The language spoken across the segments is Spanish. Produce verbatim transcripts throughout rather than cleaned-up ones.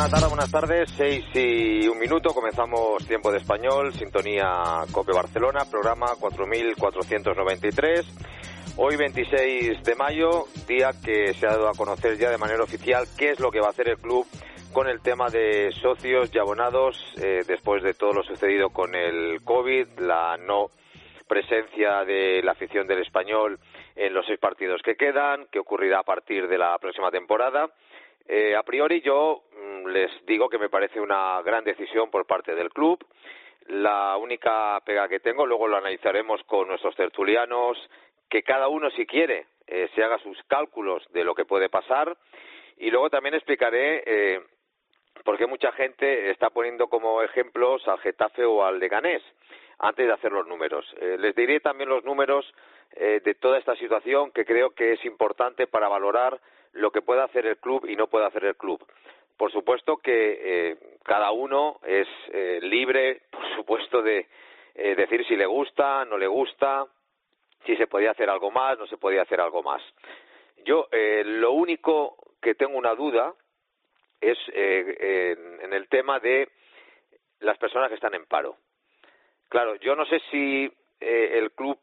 Buenas tardes, buenas tardes, seis y un minuto, comenzamos Tiempo de Español, sintonía COPE Barcelona, programa cuatro mil cuatrocientos noventa y tres. Hoy veintiséis de mayo, día que se ha dado a conocer ya de manera oficial qué es lo que va a hacer el club con el tema de socios y abonados eh, después de todo lo sucedido con el COVID, la no presencia de la afición del Español en los seis partidos que quedan, qué ocurrirá a partir de la próxima temporada. Eh, a priori yo mm, les digo que me parece una gran decisión por parte del club. La única pega que tengo, luego lo analizaremos con nuestros tertulianos, que cada uno, si quiere, eh, se haga sus cálculos de lo que puede pasar, y luego también explicaré eh, por qué mucha gente está poniendo como ejemplos al Getafe o al Leganés antes de hacer los números. Eh, les diré también los números eh, de toda esta situación, que creo que es importante para valorar lo que puede hacer el club y no puede hacer el club. Por supuesto que eh, cada uno es eh, libre, por supuesto, de eh, decir si le gusta, no le gusta, si se podía hacer algo más, no se podía hacer algo más. Yo eh, lo único que tengo una duda es eh, en, en el tema de las personas que están en paro. Claro, yo no sé si eh, el club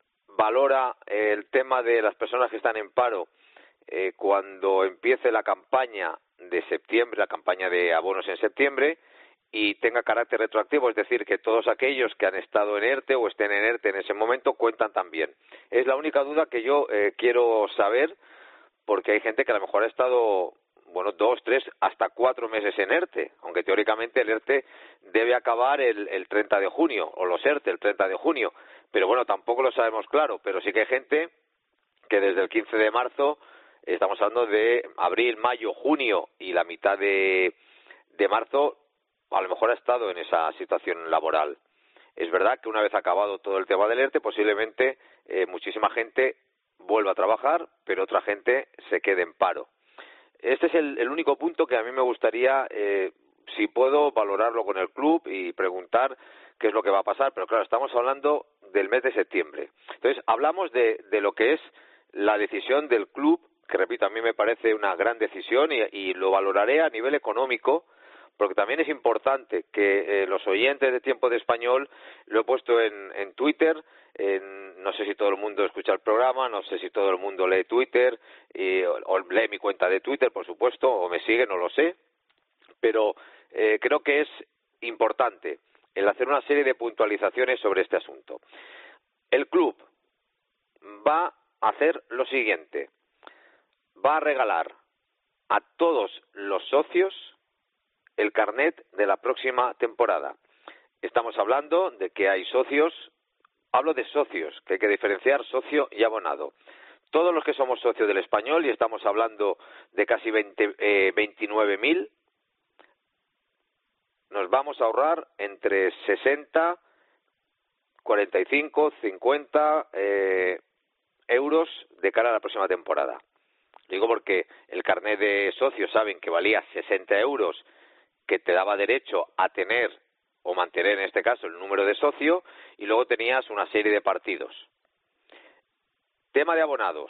valora el tema de las personas que están en paro eh, cuando empiece la campaña de septiembre, la campaña de abonos en septiembre, y tenga carácter retroactivo, es decir, que todos aquellos que han estado en ERTE o estén en ERTE en ese momento cuentan también. Es la única duda que yo eh, quiero saber, porque hay gente que a lo mejor ha estado, bueno, dos, tres, hasta cuatro meses en ERTE, aunque teóricamente el ERTE debe acabar el, el treinta de junio, o los ERTE el treinta de junio, pero bueno, tampoco lo sabemos claro, pero sí que hay gente que desde el quince de marzo, estamos hablando de abril, mayo, junio y la mitad de, de marzo, a lo mejor ha estado en esa situación laboral. Es verdad que una vez acabado todo el tema del ERTE, posiblemente eh, muchísima gente vuelva a trabajar, pero otra gente se quede en paro. Este es el, el único punto que a mí me gustaría, eh, si puedo, valorarlo con el club y preguntar qué es lo que va a pasar. Pero claro, estamos hablando del mes de septiembre. Entonces, hablamos de, de lo que es la decisión del club, que repito, a mí me parece una gran decisión y, y lo valoraré a nivel económico, porque también es importante que eh, los oyentes de Tiempo de Español, lo he puesto en, en Twitter, en, no sé si todo el mundo escucha el programa, no sé si todo el mundo lee Twitter, y, o, o lee mi cuenta de Twitter, por supuesto, o me sigue, no lo sé, pero eh, creo que es importante el hacer una serie de puntualizaciones sobre este asunto. El club va a hacer lo siguiente, va a regalar a todos los socios el carnet de la próxima temporada. Estamos hablando de que hay socios, hablo de socios, que hay que diferenciar socio y abonado. Todos los que somos socios del Español, y estamos hablando de casi veinte, eh, veintinueve mil, nos vamos a ahorrar entre sesenta, cuarenta y cinco, cincuenta eh, euros de cara a la próxima temporada. Digo porque el carnet de socios saben que valía sesenta euros, que te daba derecho a tener o mantener en este caso el número de socio, y luego tenías una serie de partidos. Tema de abonados.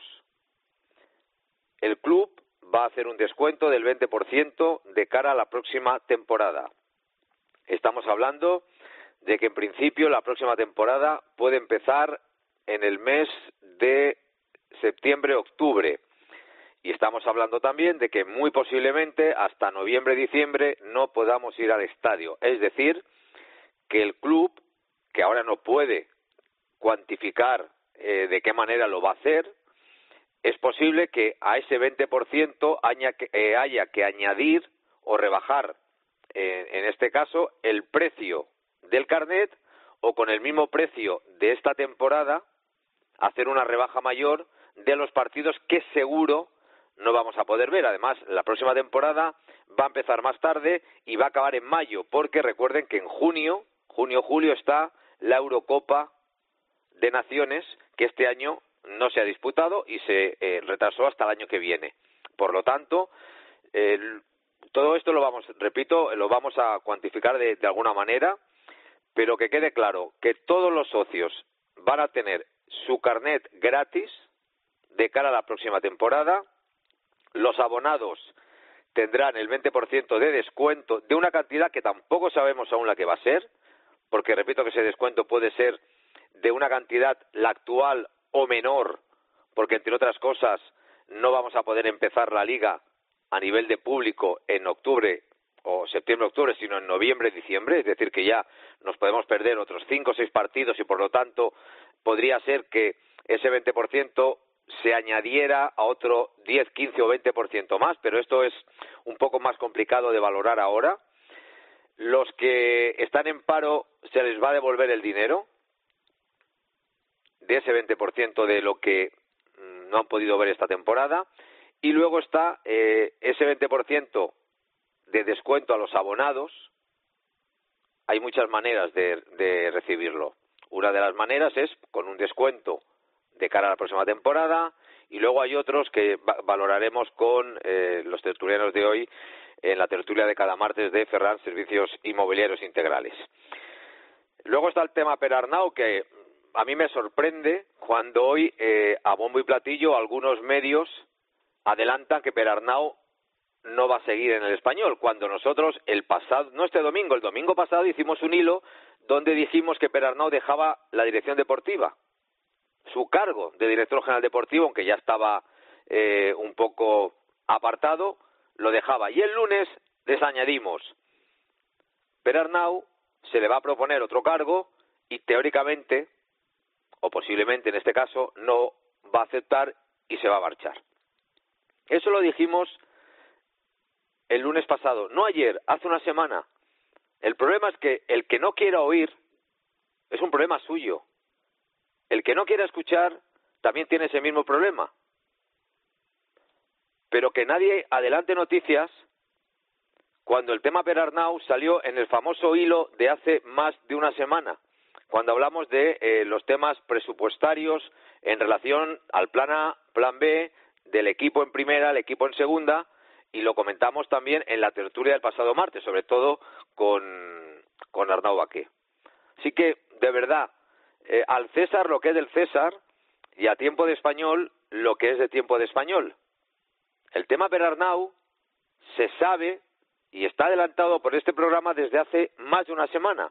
El club va a hacer un descuento del veinte por ciento de cara a la próxima temporada. Estamos hablando de que en principio la próxima temporada puede empezar en el mes de septiembre-octubre. Y estamos hablando también de que muy posiblemente hasta noviembre-diciembre no podamos ir al estadio. Es decir, que el club, que ahora no puede cuantificar eh, de qué manera lo va a hacer, es posible que a ese veinte por ciento haya que, eh, haya que añadir o rebajar, eh, en este caso, el precio del carnet, o con el mismo precio de esta temporada, hacer una rebaja mayor de los partidos que seguro no vamos a poder ver. Además, la próxima temporada va a empezar más tarde y va a acabar en mayo, porque recuerden que en junio, junio-julio está la Eurocopa de Naciones, que este año no se ha disputado y se eh, retrasó hasta el año que viene. Por lo tanto, eh, todo esto lo vamos, repito, lo vamos a cuantificar de, de alguna manera, pero que quede claro que todos los socios van a tener su carnet gratis de cara a la próxima temporada. Los abonados tendrán el veinte por ciento de descuento de una cantidad que tampoco sabemos aún la que va a ser, porque repito que ese descuento puede ser de una cantidad la actual o menor, porque entre otras cosas no vamos a poder empezar la liga a nivel de público en octubre o septiembre-octubre, sino en noviembre-diciembre, es decir, que ya nos podemos perder otros cinco o seis partidos y por lo tanto podría ser que ese veinte por ciento se añadiera a otro diez, quince o veinte por ciento más, pero esto es un poco más complicado de valorar ahora. Los que están en paro se les va a devolver el dinero de ese veinte por ciento de lo que no han podido ver esta temporada, y luego está eh, ese veinte por ciento de descuento a los abonados. Hay muchas maneras de, de recibirlo. Una de las maneras es con un descuento de cara a la próxima temporada, y luego hay otros que va valoraremos con eh, los tertulianos de hoy en la tertulia de cada martes de Ferran Servicios Inmobiliarios Integrales. Luego está el tema Perarnau, que a mí me sorprende cuando hoy eh, a bombo y platillo algunos medios adelantan que Perarnau no va a seguir en el Español, cuando nosotros el pasado, no este domingo, el domingo pasado hicimos un hilo donde dijimos que Perarnau dejaba la dirección deportiva, su cargo de director general deportivo, aunque ya estaba eh, un poco apartado, lo dejaba. Y el lunes les añadimos, Perarnau se le va a proponer otro cargo y teóricamente, o posiblemente en este caso, no va a aceptar y se va a marchar. Eso lo dijimos el lunes pasado, no ayer, hace una semana. El problema es que el que no quiera oír es un problema suyo. El que no quiera escuchar también tiene ese mismo problema. Pero que nadie adelante noticias cuando el tema Perarnau salió en el famoso hilo de hace más de una semana, cuando hablamos de eh, los temas presupuestarios en relación al plan A, plan B, del equipo en primera, el equipo en segunda, y lo comentamos también en la tertulia del pasado martes, sobre todo con, con Arnau Baqué. Así que, de verdad, eh, al César lo que es del César, y a tiempo de español lo que es de tiempo de español. El tema Perarnau se sabe y está adelantado por este programa desde hace más de una semana.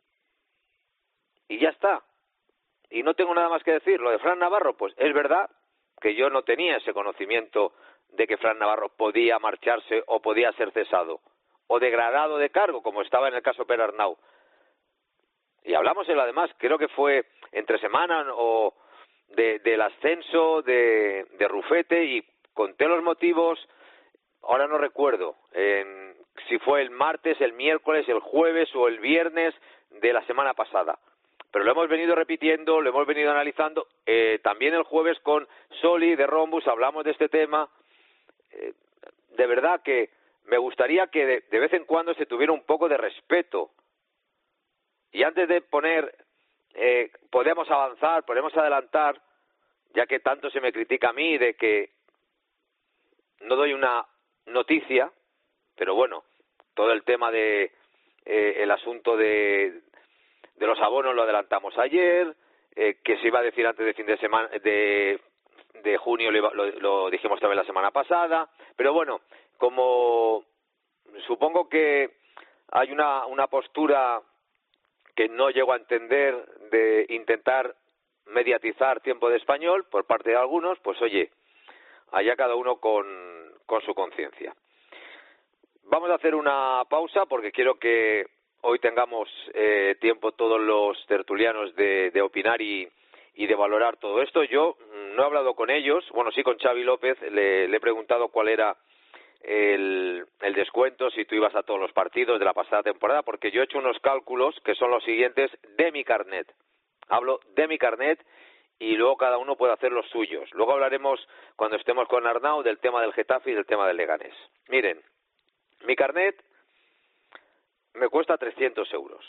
Y ya está. Y no tengo nada más que decir. Lo de Fran Navarro, pues es verdad que yo no tenía ese conocimiento de que Fran Navarro podía marcharse o podía ser cesado o degradado de cargo, como estaba en el caso Perarnau. Y hablamos en lo además, creo que fue entre semana o de, del ascenso de, de Rufete, y conté los motivos, ahora no recuerdo eh, si fue el martes, el miércoles, el jueves o el viernes de la semana pasada. Pero lo hemos venido repitiendo, lo hemos venido analizando. Eh, también el jueves con Soli de Rombus hablamos de este tema. Eh, de verdad que me gustaría que de, de vez en cuando se tuviera un poco de respeto. Y antes de poner, eh, podemos avanzar, podemos adelantar, ya que tanto se me critica a mí de que no doy una noticia, pero bueno, todo el tema de eh, el asunto de, de los abonos lo adelantamos ayer, eh, que se iba a decir antes de fin de semana, de, de junio lo, iba, lo, lo dijimos también la semana pasada, pero bueno, como supongo que hay una, una postura que no llego a entender de intentar mediatizar tiempo de español por parte de algunos, pues oye, allá cada uno con, con su conciencia. Vamos a hacer una pausa porque quiero que hoy tengamos eh, tiempo todos los tertulianos de, de opinar y, y de valorar todo esto. Yo no he hablado con ellos, bueno, sí con Xavi López, le, le he preguntado cuál era el, el descuento, si tú ibas a todos los partidos de la pasada temporada, porque yo he hecho unos cálculos que son los siguientes de mi carnet. Hablo de mi carnet y luego cada uno puede hacer los suyos. Luego hablaremos, cuando estemos con Arnau, del tema del Getafe y del tema del Leganés. Miren, mi carnet me cuesta trescientos euros.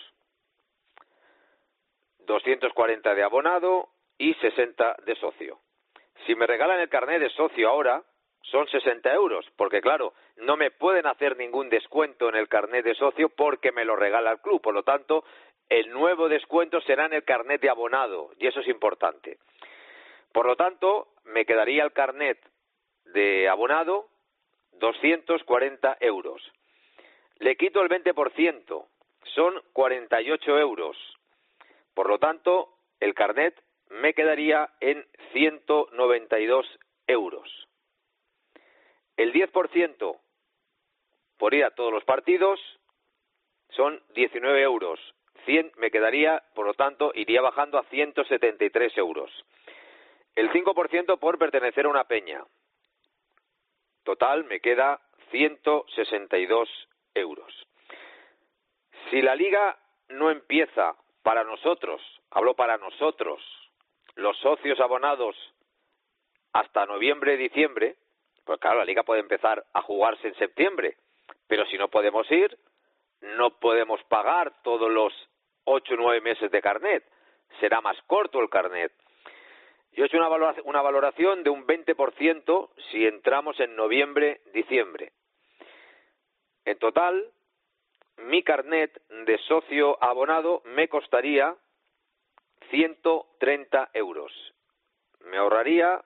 doscientos cuarenta de abonado y sesenta de socio. Si me regalan el carnet de socio ahora, son sesenta euros, porque claro, no me pueden hacer ningún descuento en el carnet de socio porque me lo regala el club. Por lo tanto, el nuevo descuento será en el carnet de abonado, y eso es importante. Por lo tanto, me quedaría el carnet de abonado doscientos cuarenta euros. Le quito el veinte por ciento, son cuarenta y ocho euros. Por lo tanto, el carnet me quedaría en ciento noventa y dos euros. El diez por ciento por ir a todos los partidos son diecinueve euros. cien me quedaría, por lo tanto, iría bajando a ciento setenta y tres euros. El cinco por ciento por pertenecer a una peña. Total, me queda ciento sesenta y dos euros. Si la liga no empieza para nosotros, hablo para nosotros, los socios abonados, hasta noviembre, diciembre, pues claro, la liga puede empezar a jugarse en septiembre, pero si no podemos ir, no podemos pagar todos los ocho o nueve meses de carnet, será más corto el carnet. Yo he hecho una valoración, una valoración de un veinte por ciento si entramos en noviembre, diciembre. En total, mi carnet de socio abonado me costaría ciento treinta euros. Me ahorraría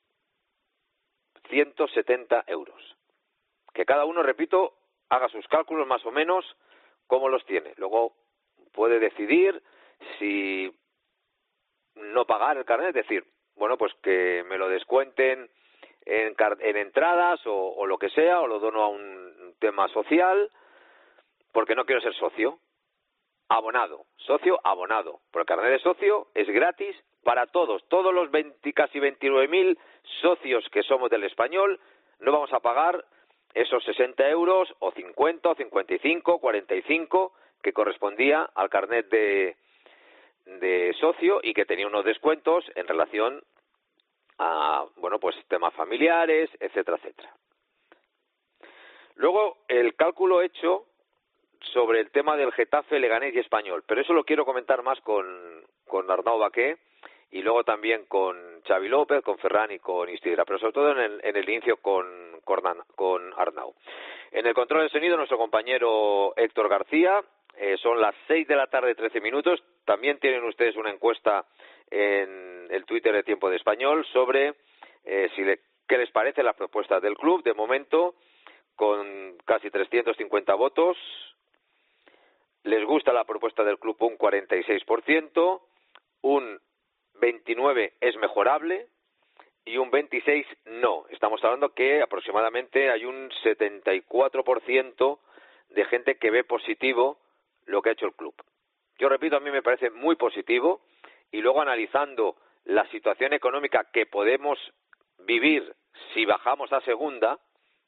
ciento setenta euros. Que cada uno, repito, haga sus cálculos más o menos cómo los tiene. Luego puede decidir si no pagar el carnet, es decir, bueno, pues que me lo descuenten en, en entradas o, o lo que sea, o lo dono a un tema social, porque no quiero ser socio. Abonado, socio abonado. Porque el carnet de socio es gratis para todos. Todos los veinte, casi veintinueve mil socios que somos del Español, no vamos a pagar esos sesenta euros, o cincuenta, o cincuenta y cinco, cuarenta y cinco, que correspondía al carnet de, de socio y que tenía unos descuentos en relación a, bueno, pues temas familiares, etcétera, etcétera. Luego, el cálculo hecho sobre el tema del Getafe, Leganés y Español, pero eso lo quiero comentar más con, con Arnau Baqué y luego también con Xavi López, con Ferran y con Istidra, pero sobre todo en el, en el inicio con, con, con Arnau. En el control de sonido, nuestro compañero Héctor García. Eh, son las seis de la tarde, trece minutos. También tienen ustedes una encuesta en el Twitter de Tiempo de Español sobre eh, si le, qué les parece las propuestas del club. De momento, con casi trescientos cincuenta votos, les gusta la propuesta del club un cuarenta y seis por ciento, un veintinueve por ciento es mejorable y un veintiséis por ciento no. Estamos hablando que aproximadamente hay un setenta y cuatro por ciento de gente que ve positivo lo que ha hecho el club. Yo repito, a mí me parece muy positivo, y luego analizando la situación económica que podemos vivir si bajamos a segunda,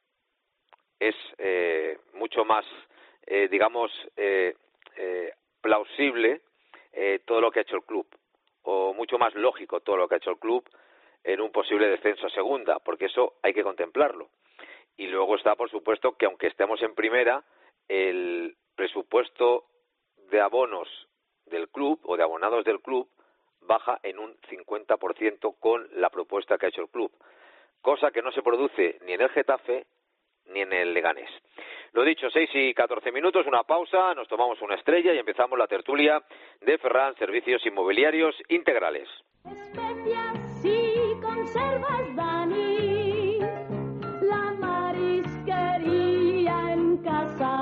es eh, mucho más, eh, digamos, eh, eh, plausible eh, todo lo que ha hecho el club, o mucho más lógico todo lo que ha hecho el club en un posible descenso a segunda, porque eso hay que contemplarlo. Y luego está, por supuesto, que aunque estemos en primera, el presupuesto de abonos del club o de abonados del club baja en un cincuenta por ciento con la propuesta que ha hecho el club, cosa que no se produce ni en el Getafe ni en el Leganés. Lo dicho, seis y catorce minutos, una pausa, nos tomamos una estrella y empezamos la tertulia de Ferran Servicios Inmobiliarios Integrales. Especias y conservas, Dani, la marisquería en casa.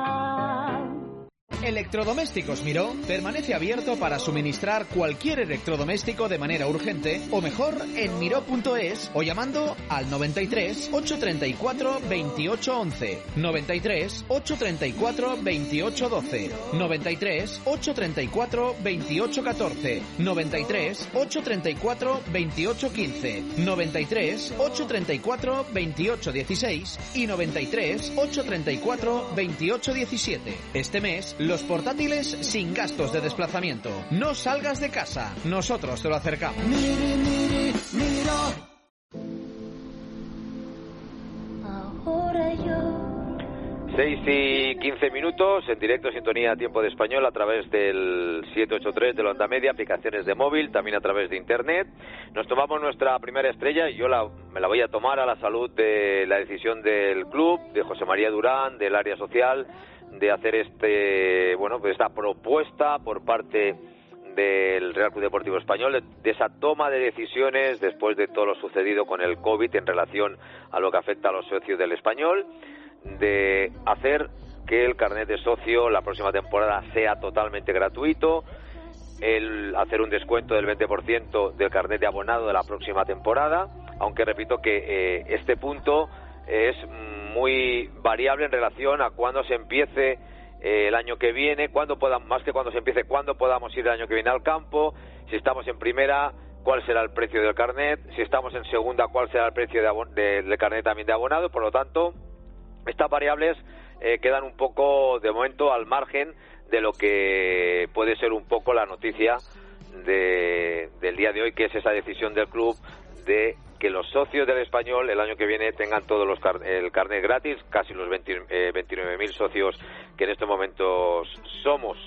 Electrodomésticos Miró permanece abierto para suministrar cualquier electrodoméstico de manera urgente, o mejor, en miró punto es o llamando al noventa y tres, ochocientos treinta y cuatro, veintiocho once, noventa y tres, ochocientos treinta y cuatro, veintiocho doce, noventa y tres, ochocientos treinta y cuatro, veintiocho catorce, noventa y tres, ochocientos treinta y cuatro, veintiocho quince, noventa y tres, ochocientos treinta y cuatro, veintiocho dieciséis y noventa y tres, ochocientos treinta y cuatro, veintiocho diecisiete. Este mes, los portátiles sin gastos de desplazamiento. No salgas de casa, nosotros te lo acercamos. Miri, miri, miro. Ahora yo. seis y quince minutos, en directo, sintonía Tiempo de Español a través del siete ocho tres de la onda media, aplicaciones de móvil, también a través de internet. Nos tomamos nuestra primera estrella y yo la, me la voy a tomar a la salud de la decisión del club, de José María Durán, del área social, de hacer este, bueno, pues esta propuesta por parte del Real Club Deportivo Español, de, de esa toma de decisiones después de todo lo sucedido con el COVID en relación a lo que afecta a los socios del Español, de hacer que el carnet de socio la próxima temporada sea totalmente gratuito, el hacer un descuento del veinte por ciento del carnet de abonado de la próxima temporada, aunque repito que eh, este punto es muy variable en relación a cuándo se empiece eh, el año que viene, cuándo podamos, más que cuando se empiece, cuándo podamos ir el año que viene al campo, si estamos en primera, cuál será el precio del carnet, si estamos en segunda, cuál será el precio de abon- de, del carnet también de abonado. Por lo tanto, estas variables eh, quedan un poco de momento al margen de lo que puede ser un poco la noticia de, del día de hoy, que es esa decisión del club de que los socios del Español el año que viene tengan todos los car- el carnet gratis, casi los veinte, eh, veintinueve mil socios que en estos momentos somos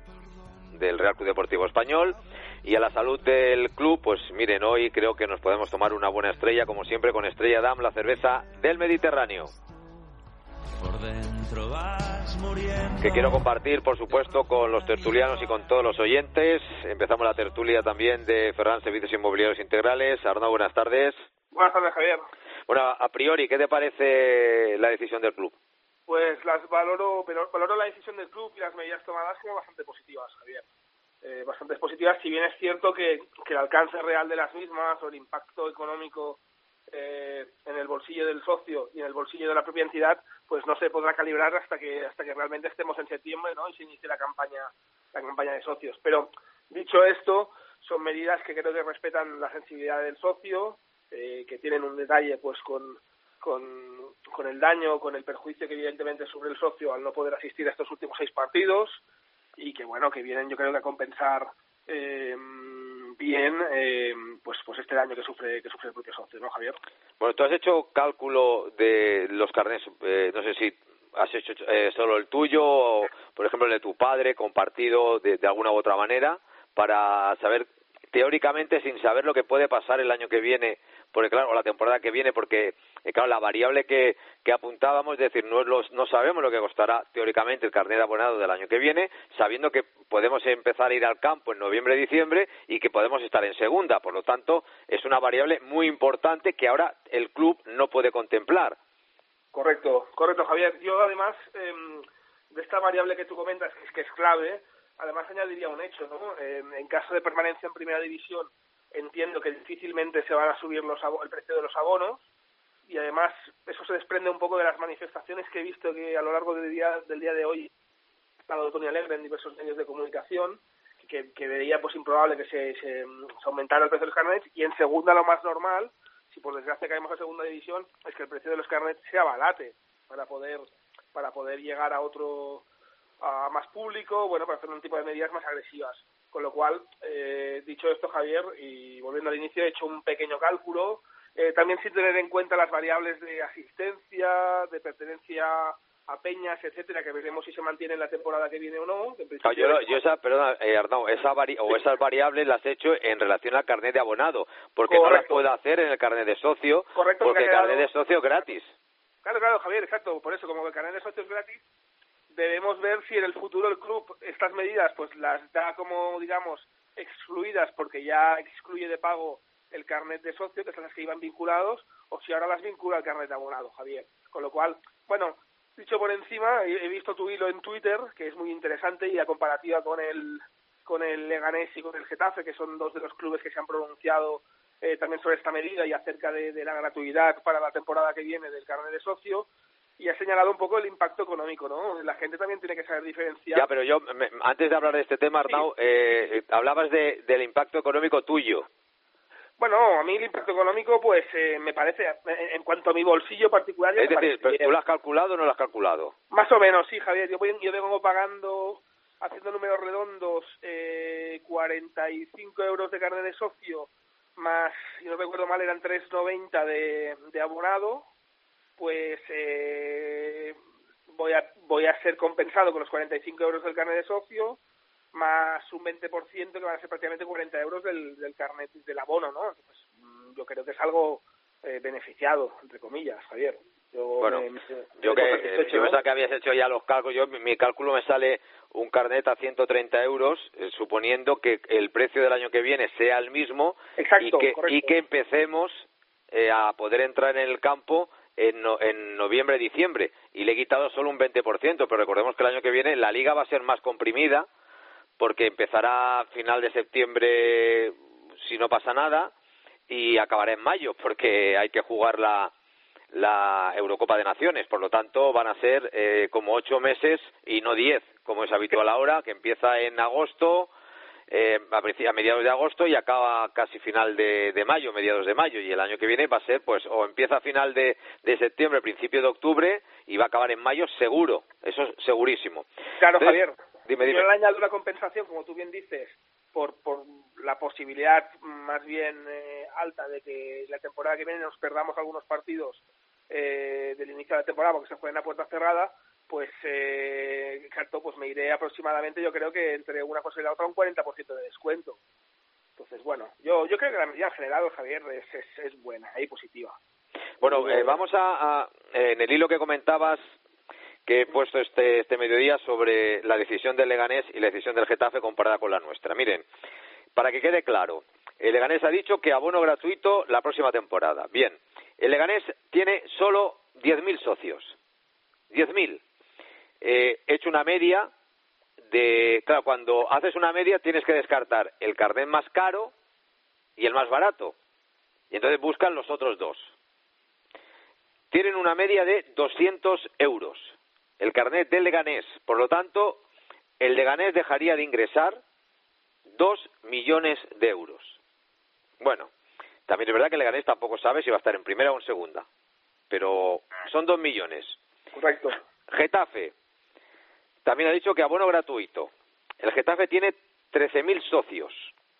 del Real Club Deportivo Español. Y a la salud del club, pues miren, hoy creo que nos podemos tomar una buena estrella, como siempre, con Estrella Damm, la cerveza del Mediterráneo, Por dentro vas muriendo. que quiero compartir, por supuesto, con los tertulianos y con todos los oyentes. Empezamos la tertulia también de Ferran Servicios Inmobiliarios Integrales. Arnau, buenas tardes. Buenas tardes, Javier. Bueno, a priori, ¿qué te parece la decisión del club? Pues las valoro, pero valoro la decisión del club y las medidas tomadas como bastante positivas, Javier. Eh, bastante positivas, si bien es cierto que, que el alcance real de las mismas o el impacto económico eh, en el bolsillo del socio y en el bolsillo de la propia entidad, pues no se podrá calibrar hasta que hasta que realmente estemos en septiembre, ¿no? Y se inicie la campaña la campaña de socios. Pero dicho esto, son medidas que creo que respetan la sensibilidad del socio, eh, que tienen un detalle pues con con con el daño, con el perjuicio que evidentemente sufre el socio al no poder asistir a estos últimos seis partidos, y que bueno, que vienen yo creo que a compensar eh, bien eh, pues pues este daño que sufre que sufre el propio socio, ¿no, Javier? Bueno, tú has hecho cálculo de los carnets, eh, no sé si has hecho eh, solo el tuyo o, por ejemplo, el de tu padre, compartido de, de alguna u otra manera, para saber teóricamente, sin saber lo que puede pasar el año que viene, porque claro, o la temporada que viene, porque eh, claro, la variable que, que apuntábamos, es decir, no, los, no sabemos lo que costará teóricamente el carnet de abonado del año que viene, sabiendo que podemos empezar a ir al campo en noviembre, diciembre, y que podemos estar en segunda. Por lo tanto, es una variable muy importante que ahora el club no puede contemplar. Correcto, correcto, Javier. Yo además eh, de esta variable que tú comentas, que es que es clave, además añadiría un hecho, ¿no? Eh, en caso de permanencia en primera división, entiendo que difícilmente se van a subir los abo- el precio de los abonos, y además eso se desprende un poco de las manifestaciones que he visto que a lo largo del día del día de hoy ha dado Tony Alegre en diversos medios de comunicación, que, que veía pues improbable que se, se, se aumentara el precio de los carnets, y en segunda lo más normal, si por desgracia caemos a segunda división, es que el precio de los carnets se abalate para poder para poder llegar a otro a más público, bueno, para hacer un tipo de medidas más agresivas. Con lo cual, eh, dicho esto, Javier, y volviendo al inicio, he hecho un pequeño cálculo, eh, también sin tener en cuenta las variables de asistencia, de pertenencia a peñas, etcétera, que veremos si se mantiene en la temporada que viene o no. Que en No, yo, yo esa, perdona, eh, Arnau, esa vari o esas variables las he hecho en relación al carnet de abonado, porque Correcto. No las puedo hacer en el carnet de socio, Correcto, porque el quedado... carnet de socio es gratis. Claro, claro, Javier, exacto. Por eso, como el carnet de socio es gratis, debemos ver si en el futuro el club estas medidas pues las da como, digamos, excluidas, porque ya excluye de pago el carnet de socio, que son las que iban vinculados, o si ahora las vincula al carnet de abonado, Javier. Con lo cual, bueno, dicho por encima, he visto tu hilo en Twitter, que es muy interesante, y la comparativa con el con el Leganés y con el Getafe, que son dos de los clubes que se han pronunciado eh, también sobre esta medida y acerca de, de la gratuidad para la temporada que viene del carnet de socio, y ha señalado un poco el impacto económico, ¿no? La gente también tiene que saber diferenciar. Ya, pero yo, me, antes de hablar de este tema, Arnau, sí. eh, hablabas de, del impacto económico tuyo. Bueno, a mí el impacto económico, pues, eh, me parece, en, en cuanto a mi bolsillo particular... Es decir, ¿pero ¿tú lo has calculado o no lo has calculado? Más o menos, sí, Javier. Yo, voy, yo vengo pagando, haciendo números redondos, eh, cuarenta y cinco euros de carnet de socio, más, si no recuerdo mal, eran tres noventa de, de abonado, pues eh, voy a voy a ser compensado con los cuarenta y cinco euros del carnet de socio, más un veinte por ciento que van a ser prácticamente cuarenta euros del, del carnet del abono, ¿no? Pues yo creo que es algo eh, beneficiado, entre comillas, Javier. Yo Bueno, me, me, yo me que satisfecho, yo ¿no? pensaba que habías hecho ya los cálculos. Yo, mi, mi cálculo me sale un carnet a ciento treinta euros, eh, suponiendo que el precio del año que viene sea el mismo. Exacto, y que, correcto. y que empecemos eh, a poder entrar en el campo en, no, en noviembre, diciembre. Y le he quitado solo un veinte por ciento, pero recordemos que el año que viene la liga va a ser más comprimida, porque empezará a final de septiembre, si no pasa nada, y acabará en mayo, porque hay que jugar la la Eurocopa de Naciones. Por lo tanto, van a ser eh, como ocho meses y no diez, como es habitual ahora, que empieza en agosto, eh, a, a mediados de agosto y acaba casi final de, de mayo, mediados de mayo. Y el año que viene va a ser, pues, o empieza a final de, de septiembre, principio de octubre, y va a acabar en mayo seguro. Eso es segurísimo. Claro, Entonces, Javier. Dime, dime. Yo le añado una compensación, como tú bien dices, por, por la posibilidad más bien eh, alta de que la temporada que viene nos perdamos algunos partidos eh, del inicio de la temporada porque se jueguen a puerta cerrada, pues eh, exacto, pues me iré aproximadamente, yo creo que entre una cosa y la otra un cuarenta por ciento de descuento. Entonces, bueno, yo yo creo que la medida en general, Javier, es, es, es buena y positiva. Bueno, eh, vamos a, a en el hilo que comentabas, que he puesto este, este mediodía sobre la decisión del Leganés y la decisión del Getafe comparada con la nuestra. Miren, para que quede claro, el Leganés ha dicho que abono gratuito la próxima temporada. Bien, el Leganés tiene solo diez mil socios. diez mil. Eh, he hecho una media de... Claro, cuando haces una media tienes que descartar el carnet más caro y el más barato. Y entonces buscan los otros dos. Tienen una media de doscientos euros. El carnet del Leganés. Por lo tanto, el Leganés dejaría de ingresar dos millones de euros. Bueno, también es verdad que el Leganés tampoco sabe si va a estar en primera o en segunda. Pero son dos millones. Correcto. Getafe. También ha dicho que abono gratuito. El Getafe tiene trece mil socios.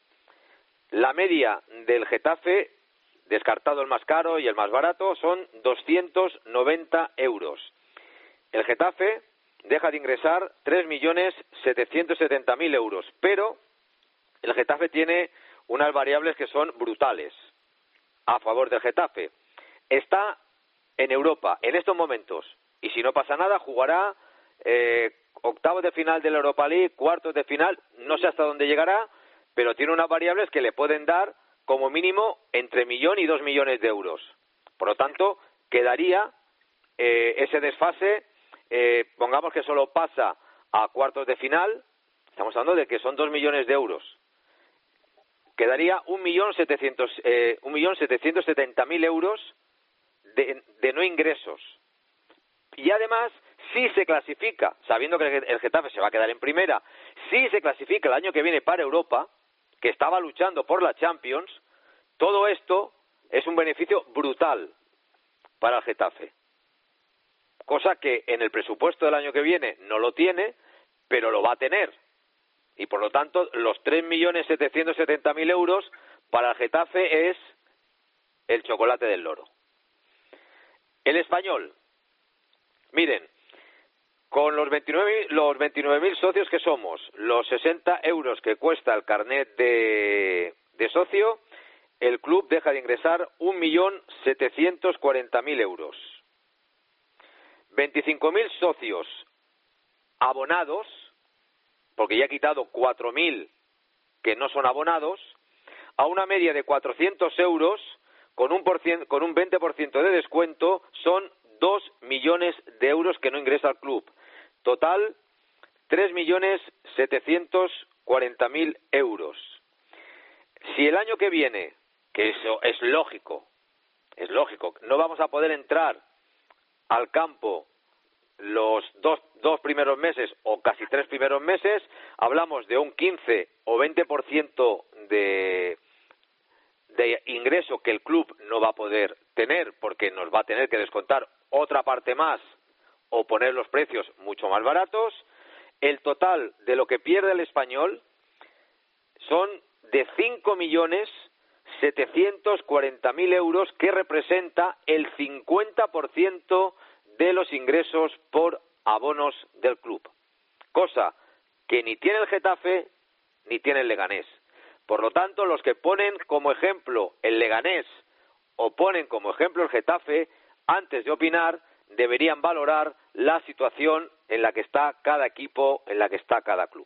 La media del Getafe, descartado el más caro y el más barato, son doscientos noventa euros. El Getafe deja de ingresar tres millones setecientos setenta mil euros, pero el Getafe tiene unas variables que son brutales a favor del Getafe. Está en Europa en estos momentos y si no pasa nada jugará eh, octavos de final de la Europa League, cuartos de final, no sé hasta dónde llegará, pero tiene unas variables que le pueden dar como mínimo entre millón y dos millones de euros. Por lo tanto, quedaría eh, ese desfase, eh, pongamos que solo pasa a cuartos de final, estamos hablando de que son dos millones de euros. Quedaría un millón setecientos, eh, un millón setecientos setenta mil euros de, de no ingresos. Y además, si se clasifica, sabiendo que el Getafe se va a quedar en primera, si se clasifica el año que viene para Europa, que estaba luchando por la Champions, todo esto es un beneficio brutal para el Getafe. Cosa que en el presupuesto del año que viene no lo tiene, pero lo va a tener. Y por lo tanto, los tres millones setecientos setenta mil euros para el Getafe es el chocolate del loro. El Español. Miren, con los veintinueve, los veintinueve mil socios que somos, los sesenta euros que cuesta el carnet de, de socio, el club deja de ingresar un millón setecientos cuarenta mil euros. veinticinco mil socios abonados, porque ya he quitado cuatro mil que no son abonados, a una media de cuatrocientos euros, con un, por cien, con un veinte por ciento de descuento, son dos millones de euros que no ingresa al club. Total, tres millones setecientos cuarenta mil euros. Si el año que viene, que eso es lógico, es lógico, no vamos a poder entrar al campo los dos, dos primeros meses o casi tres primeros meses, hablamos de un quince o veinte por ciento de, de ingreso que el club no va a poder tener porque nos va a tener que descontar otra parte más o poner los precios mucho más baratos. El total de lo que pierde el Español son de cinco millones setecientos cuarenta mil euros, que representa el cincuenta por ciento de los ingresos por abonos del club. Cosa que ni tiene el Getafe ni tiene el Leganés. Por lo tanto, los que ponen como ejemplo el Leganés o ponen como ejemplo el Getafe, antes de opinar, deberían valorar la situación en la que está cada equipo, en la que está cada club.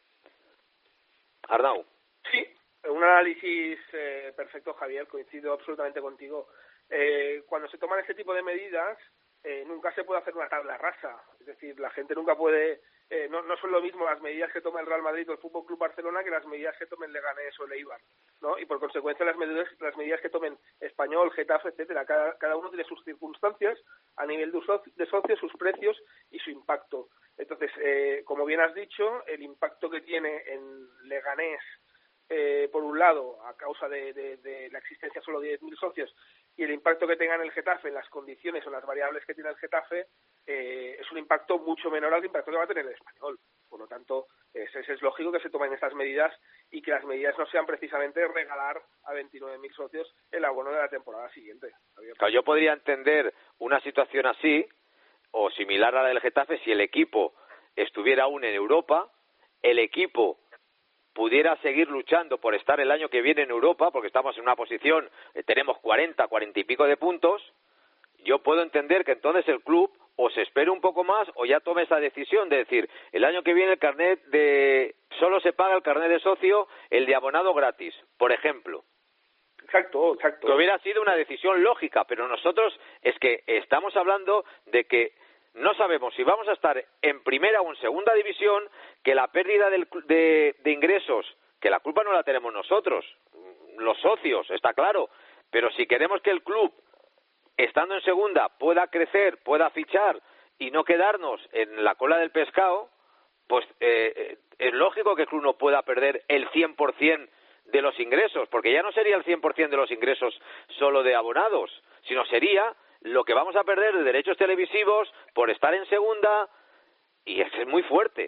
Arnau. Sí, un análisis eh, perfecto, Javier, coincido absolutamente contigo. Eh, cuando se toman este tipo de medidas, eh, nunca se puede hacer una tabla rasa. Es decir, la gente nunca puede... Eh, no, no son lo mismo las medidas que toma el Real Madrid o el Fútbol Club Barcelona que las medidas que tomen Leganés o el Eibar, ¿no? Y por consecuencia las medidas, las medidas que tomen Español, Getafe, etcétera. Cada, cada uno tiene sus circunstancias a nivel de, socio, de socios, sus precios y su impacto. Entonces, eh, como bien has dicho, el impacto que tiene en Leganés, eh, por un lado, a causa de, de, de la existencia solo de diez mil socios, y el impacto que tenga en el Getafe, en las condiciones o las variables que tiene el Getafe, eh, es un impacto mucho menor al impacto que va a tener el Español. Por lo tanto, es, es, es lógico que se tomen estas medidas y que las medidas no sean precisamente regalar a veintinueve mil socios el abono de la temporada siguiente. Claro, yo podría entender una situación así, o similar a la del Getafe, si el equipo estuviera aún en Europa, el equipo pudiera seguir luchando por estar el año que viene en Europa, porque estamos en una posición, eh, tenemos cuarenta, cuarenta y pico de puntos, yo puedo entender que entonces el club o se espere un poco más o ya tome esa decisión de decir, el año que viene el carnet de, solo se paga el carnet de socio, el de abonado gratis, por ejemplo. Exacto, exacto. Que hubiera sido una decisión lógica, pero nosotros es que estamos hablando de que no sabemos si vamos a estar en primera o en segunda división, que la pérdida del, de, de ingresos, que la culpa no la tenemos nosotros, los socios, está claro, pero si queremos que el club, estando en segunda, pueda crecer, pueda fichar y no quedarnos en la cola del pescado, pues eh, es lógico que el club no pueda perder el cien por ciento de los ingresos, porque ya no sería el cien por ciento de los ingresos solo de abonados, sino sería lo que vamos a perder de derechos televisivos por estar en segunda, y es, es muy fuerte.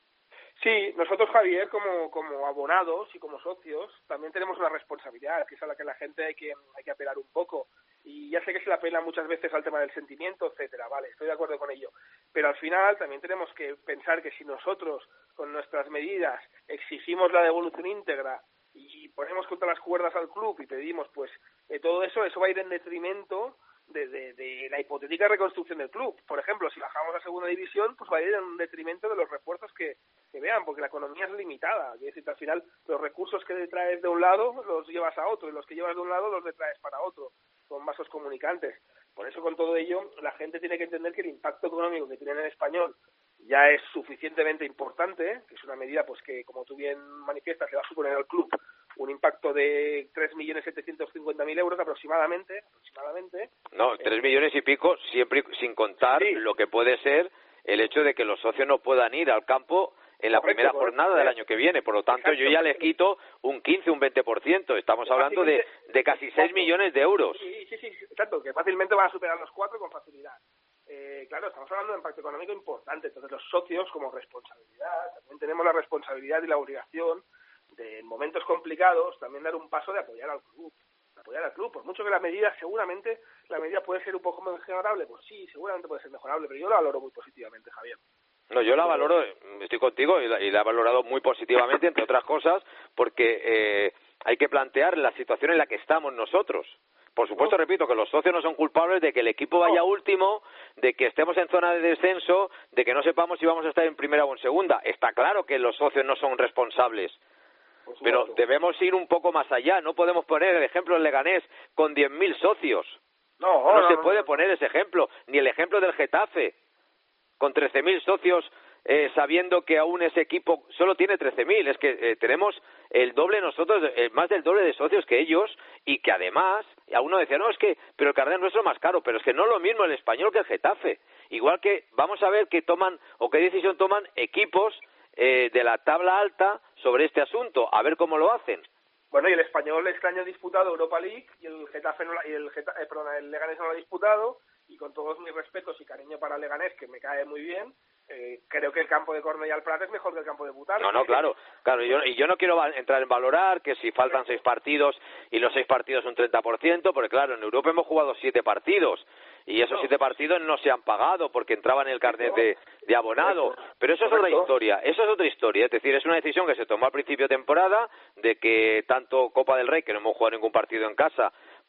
Sí, nosotros, Javier, como, como abonados y como socios, también tenemos una responsabilidad, que es a la que la gente hay que, hay que apelar un poco. Y ya sé que se le apela muchas veces al tema del sentimiento, etcétera, vale, estoy de acuerdo con ello. Pero al final también tenemos que pensar que si nosotros, con nuestras medidas, exigimos la devolución íntegra y ponemos contra las cuerdas al club y pedimos, pues, eh, todo eso, eso va a ir en detrimento De, de, de la hipotética reconstrucción del club. Por ejemplo, si bajamos a segunda división, pues va a ir en detrimento de los refuerzos que, que vean, porque la economía es limitada. Es decir, al final, los recursos que traes de un lado los llevas a otro, y los que llevas de un lado los detraes para otro. Son vasos comunicantes. Por eso, con todo ello, la gente tiene que entender que el impacto económico que tiene en el Español ya es suficientemente importante, que es una medida pues que, como tú bien manifiestas, le va a suponer al club un impacto de tres millones setecientos cincuenta mil euros aproximadamente, aproximadamente. No, tres millones y pico, siempre sin contar sí. Lo que puede ser el hecho de que los socios no puedan ir al campo en la correcto, primera jornada correcto. Del año que viene. Por lo tanto, exacto, yo ya les quito un quince, un veinte por ciento. Estamos hablando de, de casi seis millones de euros. Sí, sí, sí, exacto, que fácilmente van a superar los cuatro con facilidad. Eh, claro, estamos hablando de un impacto económico importante. Entonces, los socios, como responsabilidad, también tenemos la responsabilidad y la obligación de, en momentos complicados, también dar un paso de apoyar al club. De apoyar al club. Por mucho que la medida, seguramente, la medida puede ser un poco mejorable. Pues sí, seguramente puede ser mejorable, pero yo la valoro muy positivamente, Javier. No, yo la valoro, estoy contigo, y la, y la he valorado muy positivamente, entre otras cosas, porque eh, hay que plantear la situación en la que estamos nosotros. Por supuesto, no. repito, que los socios no son culpables de que el equipo vaya no. último, de que estemos en zona de descenso, de que no sepamos si vamos a estar en primera o en segunda. Está claro que los socios no son responsables, pero debemos ir un poco más allá. No podemos poner el ejemplo del Leganés con diez mil socios. No, no, no se no, puede no. poner ese ejemplo, ni el ejemplo del Getafe, con trece mil socios, eh, sabiendo que aún ese equipo solo tiene trece mil. Es que eh, tenemos el doble nosotros, eh, más del doble de socios que ellos, y que además, a uno decía, no, es que, pero el carnet nuestro es más caro, pero es que no es lo mismo el Español que el Getafe. Igual que, vamos a ver qué toman, o qué decisión toman equipos eh, de la tabla alta sobre este asunto, a ver cómo lo hacen. Bueno, y el Español este año ha disputado Europa League, y el Getafe no la, y el, Getafe, eh, perdón, el Leganés no lo ha disputado, y con todos mis respetos y cariño para el Leganés, que me cae muy bien, eh, creo que el campo de Cornellà al Prat es mejor que el campo de Butarque. No, no, claro, claro, y yo, y yo no quiero entrar en valorar que si faltan seis partidos y los seis partidos un treinta por ciento, porque claro, en Europa hemos jugado siete partidos, y esos no. siete partidos no se han pagado porque entraban en el carnet de, de abonado, correcto. Pero eso es correcto. otra historia, eso es otra historia, es decir, es una decisión que se tomó al principio de temporada, de que tanto Copa del Rey, que no hemos jugado ningún partido en casa,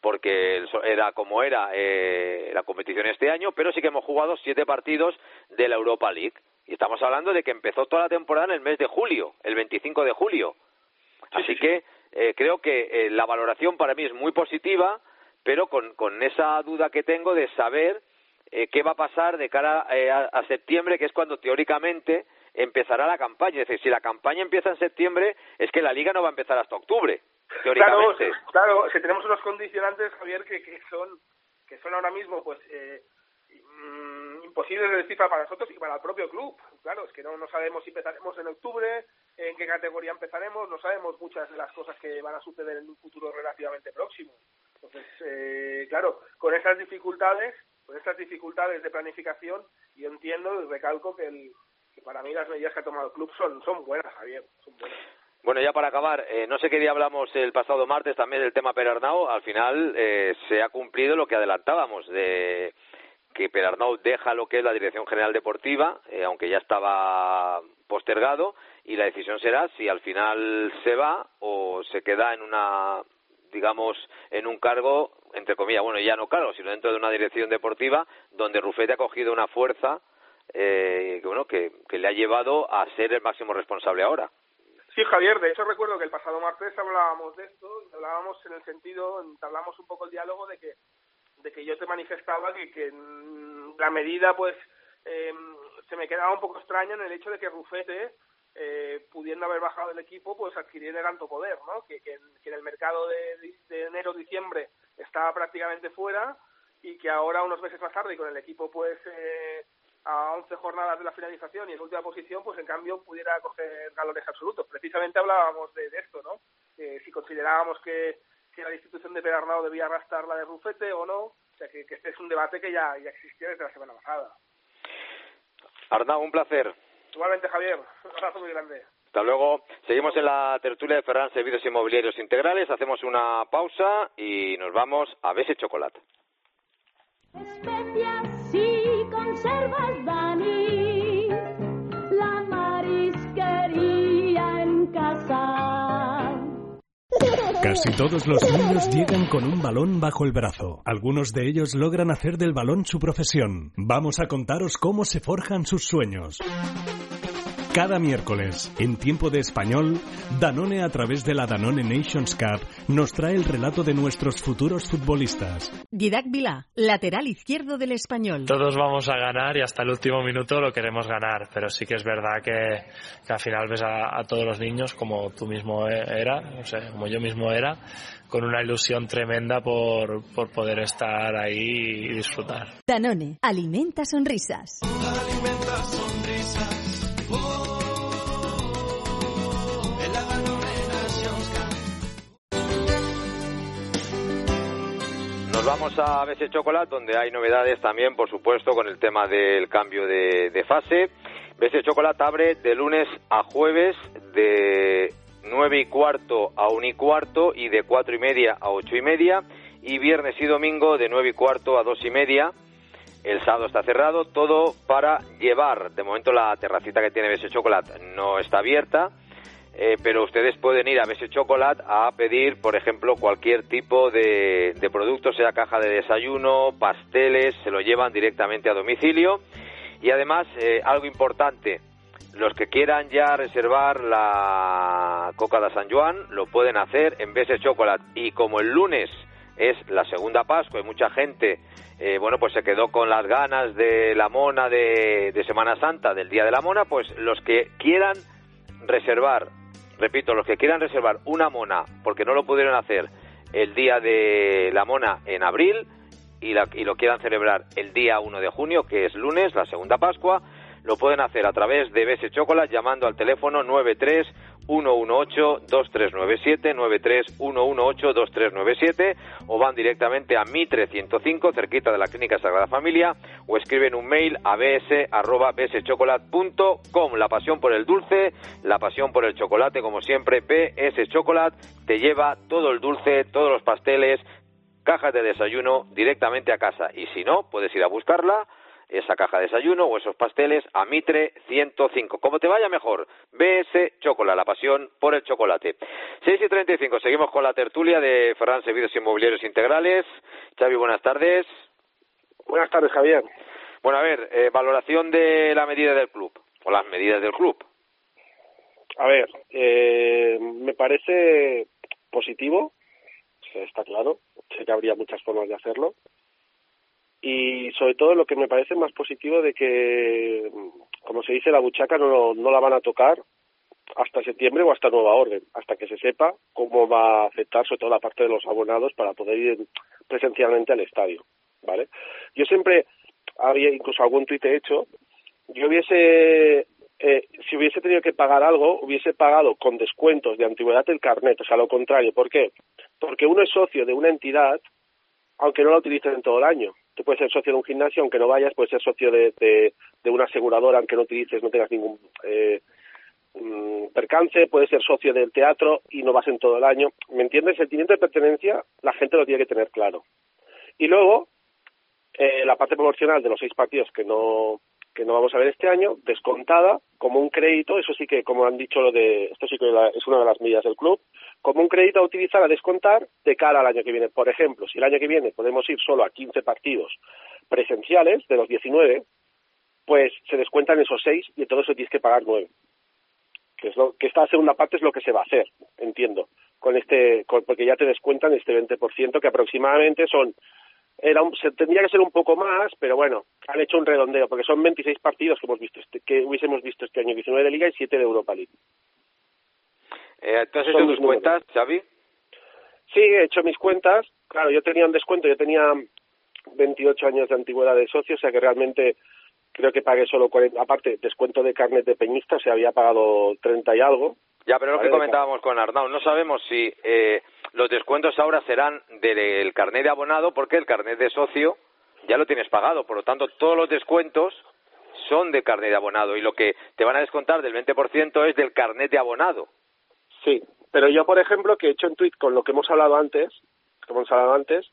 porque era como era eh, la competición este año, pero sí que hemos jugado siete partidos de la Europa League. Y estamos hablando de que empezó toda la temporada en el mes de julio, el veinticinco de julio. Así sí, sí, que eh, creo que eh, la valoración para mí es muy positiva, pero con, con esa duda que tengo de saber eh, qué va a pasar de cara eh, a, a septiembre, que es cuando teóricamente empezará la campaña. Es decir, si la campaña empieza en septiembre, es que la Liga no va a empezar hasta octubre, teóricamente. Claro, claro, si tenemos unos condicionantes, Javier, que, que son que son ahora mismo pues eh, mm, imposibles de decir para nosotros y para el propio club. Claro, es que no, no sabemos si empezaremos en octubre, en qué categoría empezaremos, no sabemos muchas de las cosas que van a suceder en un futuro relativamente próximo. Entonces, eh, claro, con esas dificultades, con estas dificultades de planificación, yo entiendo y recalco que, el, que para mí las medidas que ha tomado el club son, son buenas, Javier, son buenas. Bueno, ya para acabar, eh, no sé qué día hablamos el pasado martes también del tema Perarnau. Al final eh, se ha cumplido lo que adelantábamos, de que Perarnau deja lo que es la Dirección General Deportiva, eh, aunque ya estaba postergado, y la decisión será si al final se va o se queda en una, digamos, en un cargo, entre comillas, bueno, ya no cargo, sino dentro de una dirección deportiva donde Rufete ha cogido una fuerza eh, que, bueno, que, que le ha llevado a ser el máximo responsable ahora. Sí, Javier, de hecho recuerdo que el pasado martes hablábamos de esto, y hablábamos en el sentido, hablamos un poco el diálogo de que de que yo te manifestaba que, que la medida pues eh, se me quedaba un poco extraña en el hecho de que Rufete, eh, pudiendo haber bajado el equipo, pues adquiriera tanto poder, ¿no? Que, que, que en el mercado de, de enero-diciembre estaba prácticamente fuera y que ahora, unos meses más tarde, y con el equipo pues eh, a once jornadas de la finalización y en última posición, pues en cambio pudiera coger galones absolutos. Precisamente hablábamos de, de esto, ¿no? Eh, si considerábamos que, que la institución de Perarnau debía arrastrar la de Rufete o no. O sea, que, que este es un debate que ya, ya existía desde la semana pasada. Arnau, un placer. Igualmente, Javier. Un abrazo muy grande. Hasta luego. Seguimos en la tertulia de Ferran Servicios Inmobiliarios Integrales. Hacemos una pausa y nos vamos a Bese Chocolate. Especias y conservas, Dani, la marisquería en casa. Casi todos los niños llegan con un balón bajo el brazo. Algunos de ellos logran hacer del balón su profesión. Vamos a contaros cómo se forjan sus sueños. Cada miércoles, en Tiempo de Español, Danone, a través de la Danone Nations Cup, nos trae el relato de nuestros futuros futbolistas. Didac Vilá, lateral izquierdo del Español. Todos vamos a ganar y hasta el último minuto lo queremos ganar, pero sí que es verdad que, que al final ves a, a todos los niños, como tú mismo era, no sé, como yo mismo era, con una ilusión tremenda por, por poder estar ahí y disfrutar. Danone, alimenta sonrisas. Alimenta sonrisas. Nos vamos a Bese Chocolate, donde hay novedades también, por supuesto, con el tema del cambio de, de fase. Bese Chocolate abre de lunes a jueves de nueve y cuarto a una y cuarto y de cuatro y media a ocho y media, y viernes y domingo de nueve y cuarto a dos y media. El sábado está cerrado, todo para llevar. De momento la terracita que tiene Bese Chocolate no está abierta, eh, pero ustedes pueden ir a Bese Chocolate a pedir, por ejemplo, cualquier tipo de, de producto, sea caja de desayuno, pasteles, se lo llevan directamente a domicilio. Y además, eh, algo importante, los que quieran ya reservar la Coca de San Joan lo pueden hacer en Bese Chocolate. Y como el lunes es la segunda Pascua y mucha gente eh, bueno, pues se quedó con las ganas de la mona de, de Semana Santa, del Día de la Mona, pues los que quieran reservar, repito, los que quieran reservar una mona porque no lo pudieron hacer el Día de la Mona en abril y, la, y lo quieran celebrar el día uno de junio, que es lunes, la segunda Pascua, lo pueden hacer a través de Bese Chocolate llamando al teléfono nueve tres uno uno ocho dos tres nueve siete, nueve tres uno uno ocho dos tres nueve siete, o van directamente a Mitre ciento cinco, cerquita de la Clínica Sagrada Familia, o escriben un mail a bs arroba bschocolate punto com. La pasión por el dulce, la pasión por el chocolate, como siempre. B S Chocolate te lleva todo el dulce, todos los pasteles, cajas de desayuno directamente a casa, y si no, puedes ir a buscarla esa caja de desayuno o esos pasteles a Mitre ciento cinco. Como te vaya mejor, B S Chocolate, la pasión por el chocolate. seis y treinta y cinco, seguimos con la tertulia de Ferran Servicios Inmobiliarios Integrales. Xavi, buenas tardes. Buenas tardes, Javier. Bueno, a ver, eh, valoración de la medida del club, o las medidas del club. A ver, eh, me parece positivo, está claro, sé que habría muchas formas de hacerlo, y sobre todo lo que me parece más positivo de que, como se dice, la buchaca no, no la van a tocar hasta septiembre o hasta nueva orden, hasta que se sepa cómo va a aceptar sobre todo la parte de los abonados para poder ir presencialmente al estadio, ¿vale? Yo siempre había, incluso algún tuit he hecho, yo hubiese, eh, si hubiese tenido que pagar algo, hubiese pagado con descuentos de antigüedad el carnet, o sea, lo contrario. ¿Por qué? Porque uno es socio de una entidad, aunque no la utilices en todo el año. Tú puedes ser socio de un gimnasio, aunque no vayas, puedes ser socio de, de, de una aseguradora, aunque no utilices, no tengas ningún eh, percance, puedes ser socio del teatro y no vas en todo el año. ¿Me entiendes? El sentimiento de pertenencia la gente lo tiene que tener claro. Y luego, eh, la parte proporcional de los seis partidos que no que no vamos a ver este año, descontada como un crédito, eso sí que, como han dicho, lo de esto sí que es una de las medidas del club, como un crédito a utilizar, a descontar de cara al año que viene. Por ejemplo, si el año que viene podemos ir solo a quince partidos presenciales de los diecinueve, pues se descuentan esos seis y entonces tienes que pagar nueve. Que es lo que esta segunda parte es lo que se va a hacer, entiendo, con este, con, porque ya te descuentan este veinte por ciento que aproximadamente son Era un, se, tendría que ser un poco más, pero bueno, han hecho un redondeo, porque son veintiséis partidos que hemos visto este, que hubiésemos visto este año, diecinueve de Liga y siete de Europa League. Eh, ¿Tú has hecho tus cuentas, Xavi? Sí, he hecho mis cuentas. Claro, yo tenía un descuento, yo tenía veintiocho años de antigüedad de socio, o sea que realmente creo que pagué solo cuarenta, aparte, descuento de carnet de peñista, o sea, había pagado treinta y algo. Ya, pero lo que comentábamos con Arnau, no sabemos si eh, los descuentos ahora serán del carnet de abonado, porque el carnet de socio ya lo tienes pagado, por lo tanto todos los descuentos son de carnet de abonado y lo que te van a descontar del veinte por ciento es del carnet de abonado. Sí, pero yo, por ejemplo, que he hecho en tuit con lo que hemos hablado antes, que hemos hablado antes,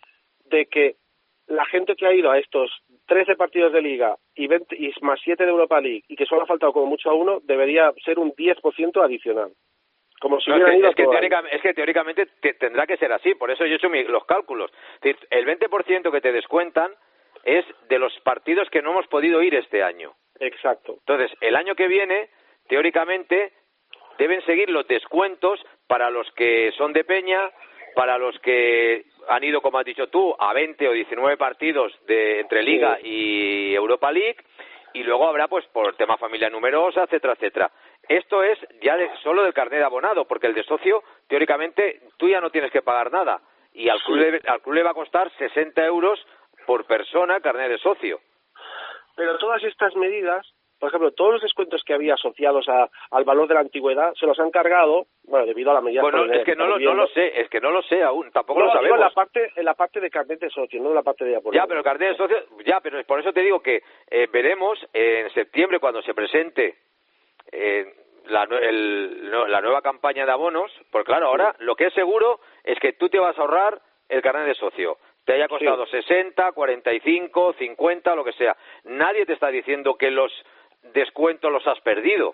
de que la gente que ha ido a estos trece partidos de Liga y, veinte, y más siete de Europa League y que solo ha faltado como mucho a uno, debería ser un diez por ciento adicional. Como si no, hubieran es, que, ido es, que todo teóricamente, es que teóricamente te, tendrá que ser así, por eso yo he hecho mi, los cálculos. Es decir, el veinte por ciento que te descuentan es de los partidos que no hemos podido ir este año. Exacto. Entonces, el año que viene, teóricamente, deben seguir los descuentos para los que son de Peña, para los que han ido, como has dicho tú, a veinte o diecinueve partidos de entre Liga sí. y Europa League, y luego habrá, pues, por tema familia numerosa, etcétera, etcétera. Esto es ya de, solo del carnet de abonado, porque el de socio, teóricamente, tú ya no tienes que pagar nada, y al club, sí. le, al club le va a costar sesenta euros por persona carnet de socio. Pero todas estas medidas, por ejemplo, todos los descuentos que había asociados a, al valor de la antigüedad se los han cargado, bueno, debido a la medida. Bueno, es que no lo, no lo sé, es que no lo sé aún, tampoco no, lo sabemos. En la parte, en la parte de carnet de socio, no en la parte de abonado. Ya, pero el carnet de socio, ya, pero por eso te digo que eh, veremos eh, en septiembre cuando se presente eh, la, el, no, la nueva campaña de abonos, porque claro, ahora sí. lo que es seguro es que tú te vas a ahorrar el carnet de socio. Te haya costado sí. sesenta, cuarenta y cinco, cincuenta, lo que sea. Nadie te está diciendo que los descuentos los has perdido,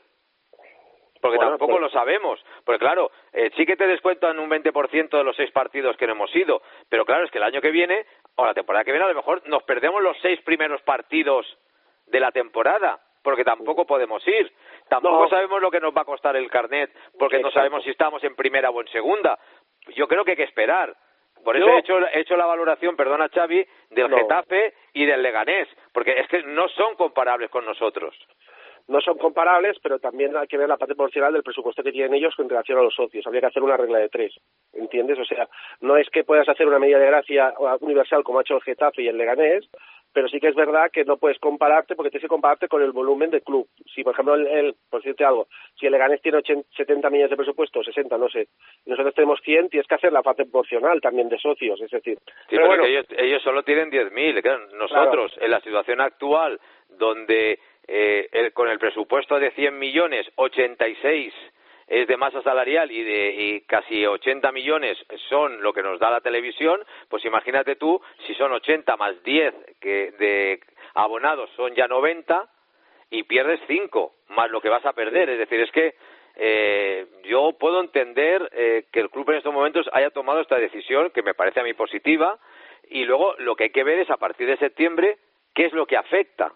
porque bueno, tampoco pues... lo sabemos, porque claro, eh, sí que te descuentan un veinte por ciento de los seis partidos que no hemos ido, pero claro, es que el año que viene, o la temporada que viene, a lo mejor nos perdemos los seis primeros partidos de la temporada, porque tampoco podemos ir, tampoco no. sabemos lo que nos va a costar el carnet, porque Exacto. no sabemos si estamos en primera o en segunda. Yo creo que hay que esperar. Por eso Yo... he, hecho, he hecho la valoración, perdona Xavi, del no. Getafe y del Leganés, porque es que no son comparables con nosotros. No son comparables, pero también hay que ver la parte proporcional del presupuesto que tienen ellos en relación a los socios. Habría que hacer una regla de tres, ¿entiendes? O sea, no es que puedas hacer una medida de gracia universal como ha hecho el Getafe y el Leganés, pero sí que es verdad que no puedes compararte porque tienes que compararte con el volumen del club. Si, por ejemplo, el, el por decirte algo, si el Leganés tiene ochenta, setenta millones de presupuesto, sesenta, no sé, y nosotros tenemos cien, tienes que hacer la parte proporcional también de socios, es decir... Sí, pero, pero bueno, que ellos, ellos solo tienen diez mil, claro, nosotros, claro. en la situación actual, donde eh, el, con el presupuesto de cien millones, ochenta y seis es de masa salarial y de y casi ochenta millones son lo que nos da la televisión, pues imagínate tú si son ochenta más diez que de abonados son ya noventa y pierdes cinco, más lo que vas a perder. Es decir, es que eh, yo puedo entender eh, que el club en estos momentos haya tomado esta decisión, que me parece a mí positiva, y luego lo que hay que ver es a partir de septiembre qué es lo que afecta.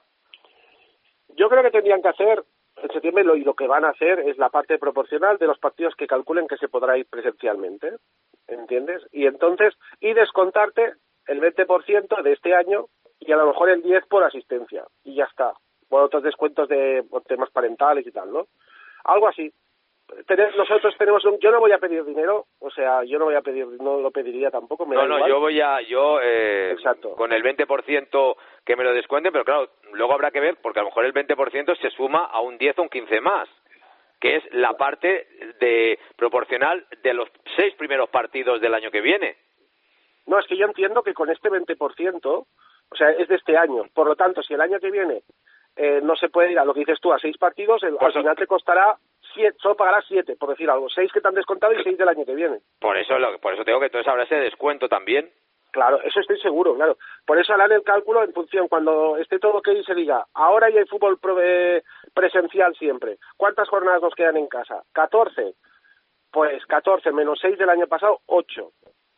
Yo creo que tendrían que hacer en septiembre lo, y lo que van a hacer es la parte proporcional de los partidos que calculen que se podrá ir presencialmente, ¿entiendes? Y entonces, y descontarte el veinte por ciento de este año y a lo mejor el diez por ciento por asistencia, y ya está. Por otros descuentos de por temas parentales y tal, ¿no? Algo así. Tener, nosotros tenemos un, yo no voy a pedir dinero, o sea, yo no voy a pedir, no lo pediría tampoco. Me no, da no, igual. yo voy a, yo, eh, Exacto. con el veinte por ciento que me lo descuenten, pero claro, luego habrá que ver, porque a lo mejor el veinte por ciento se suma a un diez o un quince más, que es la parte de proporcional de los seis primeros partidos del año que viene. No, es que yo entiendo que con este veinte por ciento, o sea, es de este año, por lo tanto, si el año que viene eh, no se puede ir a lo que dices tú, a seis partidos, el, al final te costará siete, solo pagarás siete, por decir algo, seis que te han descontado y seis del año que viene. Por eso, lo, por eso tengo que entonces habrá ese descuento también. Claro, eso estoy seguro, claro. Por eso harán el cálculo en función, cuando esté todo ok y se diga, ahora ya hay fútbol pre presencial siempre. ¿Cuántas jornadas nos quedan en casa? catorce. Pues catorce menos seis del año pasado, ocho.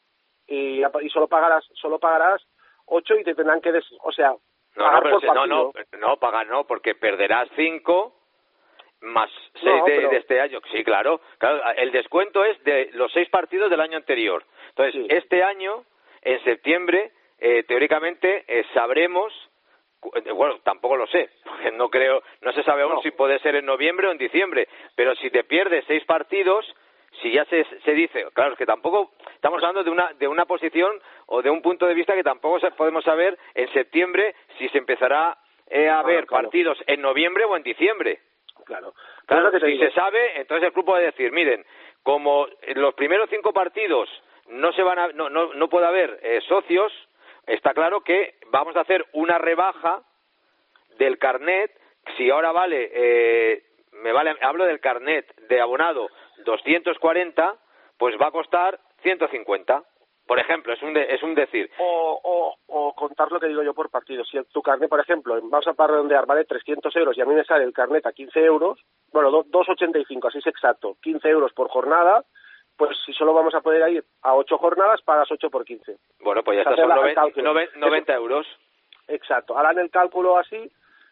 Y, y solo pagarás solo pagarás ocho y te tendrán que, des, o sea, no, pagar no, pero por si, partido. no, no, no, pagar no, porque perderás cinco más seis No, de, pero... de este año. Sí, claro, claro, el descuento es de los seis partidos del año anterior. Entonces, sí. Este año, en septiembre, eh, teóricamente eh, sabremos, bueno, tampoco lo sé, porque no creo, no se sabe aún no. si puede ser en noviembre o en diciembre, pero si te pierdes seis partidos, si ya se, se dice, claro, es que tampoco estamos hablando de una de una posición o de un punto de vista que tampoco podemos saber en septiembre si se empezará eh, a ah, ver claro. partidos en noviembre o en diciembre. Claro, claro, que si digo. se sabe, entonces el club puede decir, miren, como los primeros cinco partidos no se van a, no no, no puede haber eh, socios, está claro que vamos a hacer una rebaja del carnet. Si ahora vale, eh, me vale, hablo del carnet de abonado doscientos cuarenta, pues va a costar ciento cincuenta. Por ejemplo, es un de, es un decir. O, o, o contar lo que digo yo por partido. Si tu carnet, por ejemplo, vamos a redondear, vale trescientos euros y a mí me sale el carnet a quince euros, bueno, dos ochenta y cinco, así es exacto, quince euros por jornada, pues si solo vamos a poder ir a ocho jornadas, pagas ocho por quince. Bueno, pues ya está, son noventa euros. Exacto, harán el cálculo así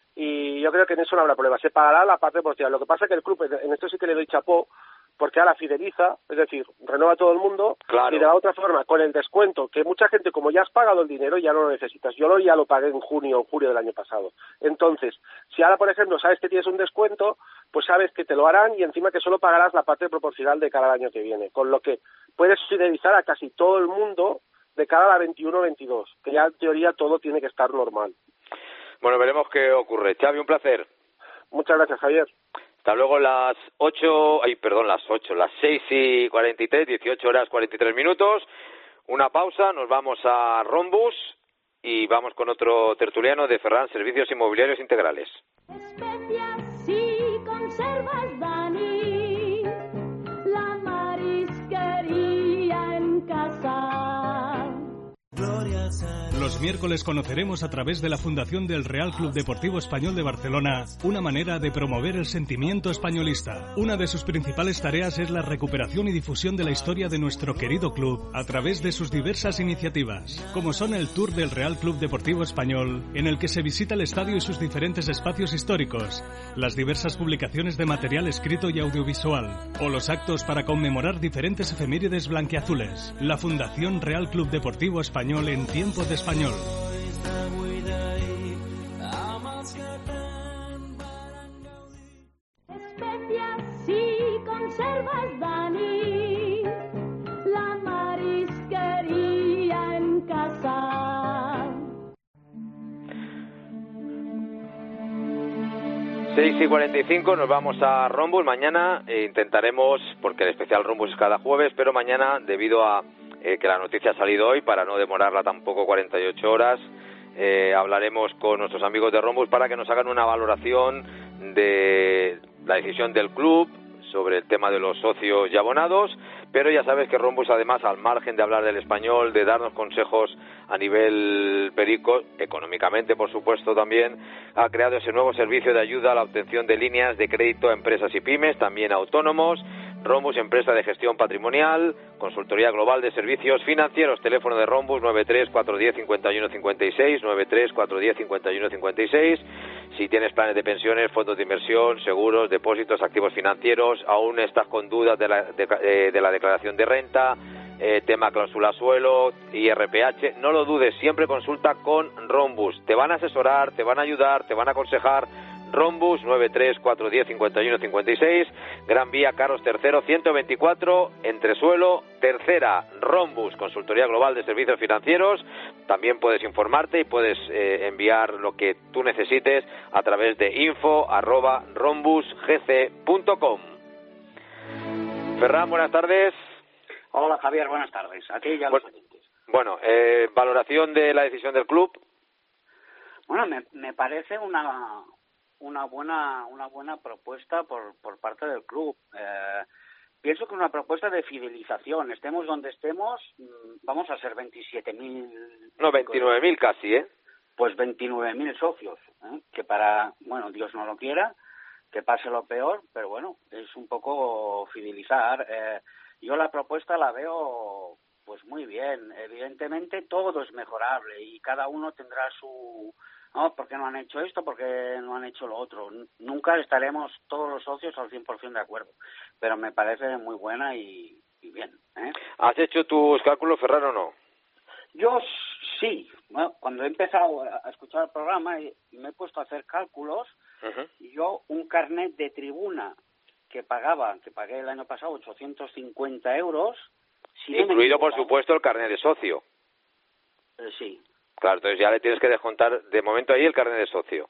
y yo creo que en eso no habrá problema. Se pagará la parte deportiva. Lo que pasa es que el club, en esto sí que le doy chapó, porque ahora fideliza, es decir, renueva a todo el mundo, claro. Y de la otra forma, con el descuento, que mucha gente, como ya has pagado el dinero, ya no lo necesitas. Yo lo ya lo pagué en junio o julio del año pasado. Entonces, si ahora, por ejemplo, sabes que tienes un descuento, pues sabes que te lo harán y encima que solo pagarás la parte proporcional de cara al año que viene. Con lo que puedes fidelizar a casi todo el mundo de cara a la veintiuno veintidós, que ya en teoría todo tiene que estar normal. Bueno, veremos qué ocurre. Xavi, un placer. Muchas gracias, Javier. Hasta luego, las ocho, ay, perdón, las ocho, las seis y cuarenta y tres, dieciocho horas cuarenta y tres minutos. Una pausa, nos vamos a Rombus y vamos con otro tertuliano de Ferran Servicios Inmobiliarios Integrales. Especias y conservas, Dani, la marisquería en casa. Los miércoles conoceremos a través de la Fundación del Real Club Deportivo Español de Barcelona una manera de promover el sentimiento españolista. Una de sus principales tareas es la recuperación y difusión de la historia de nuestro querido club a través de sus diversas iniciativas, como son el Tour del Real Club Deportivo Español, en el que se visita el estadio y sus diferentes espacios históricos, las diversas publicaciones de material escrito y audiovisual, o los actos para conmemorar diferentes efemérides blanquiazules. La Fundación Real Club Deportivo Español en tiempo de español. Especias y conservas, Dani, la marisquería en casa. seis y cuarenta y cinco, nos vamos a Rombus. Mañana eh, intentaremos, porque el especial Rombus es cada jueves, pero mañana, debido a eh, que la noticia ha salido hoy, para no demorarla tampoco cuarenta y ocho horas, eh, hablaremos con nuestros amigos de Rombus para que nos hagan una valoración de la decisión del club sobre el tema de los socios y abonados, pero ya sabes que Rhombus, además, al margen de hablar del español, de darnos consejos a nivel perico, económicamente por supuesto también, ha creado ese nuevo servicio de ayuda a la obtención de líneas de crédito a empresas y pymes, también a autónomos. Rhombus, empresa de gestión patrimonial, consultoría global de servicios financieros. Teléfono de Rhombus nueve tres cuatro uno cero cinco uno cinco seis, nueve tres cuatro uno cero cinco uno cinco seis. Si tienes planes de pensiones, fondos de inversión, seguros, depósitos, activos financieros, aún estás con dudas de la, de, de la declaración de renta, eh, tema cláusula suelo, I R P H, no lo dudes, siempre consulta con Rhombus. Te van a asesorar, te van a ayudar, te van a aconsejar. Rhombus nueve tres cuatro uno cero cinco uno cinco seis, Gran Vía Carlos tercero ciento veinticuatro, Entresuelo, Tercera. Rhombus, consultoría global de servicios financieros. También puedes informarte y puedes eh, enviar lo que tú necesites a través de info arroba rhombus g c punto com. Ferran, buenas tardes. Hola Javier, buenas tardes. A ti y a los oyentes. Bueno, eh, valoración de la decisión del club. Bueno, me, me parece una una buena una buena propuesta por por parte del club. Eh, pienso que es una propuesta de fidelización. Estemos donde estemos, vamos a ser veintisiete mil... No, veintinueve mil casi, ¿eh? Pues veintinueve mil socios, ¿eh? Que para, bueno, Dios no lo quiera, que pase lo peor, pero bueno, es un poco fidelizar. Eh, yo la propuesta la veo pues muy bien. Evidentemente todo es mejorable y cada uno tendrá su... No, ¿por qué no han hecho esto? ¿Por qué no han hecho lo otro? Nunca estaremos todos los socios al cien por ciento de acuerdo, pero me parece muy buena y, y bien, ¿eh? ¿Has hecho tus cálculos, Ferran, o no? Yo sí. Bueno, cuando he empezado a escuchar el programa y me he puesto a hacer cálculos, uh-huh. Yo un carnet de tribuna que pagaba, que pagué el año pasado ochocientos cincuenta euros... Si incluido, no por supuesto, el carnet de socio. Eh, sí. Claro, entonces ya le tienes que descontar de momento ahí el carnet de socio.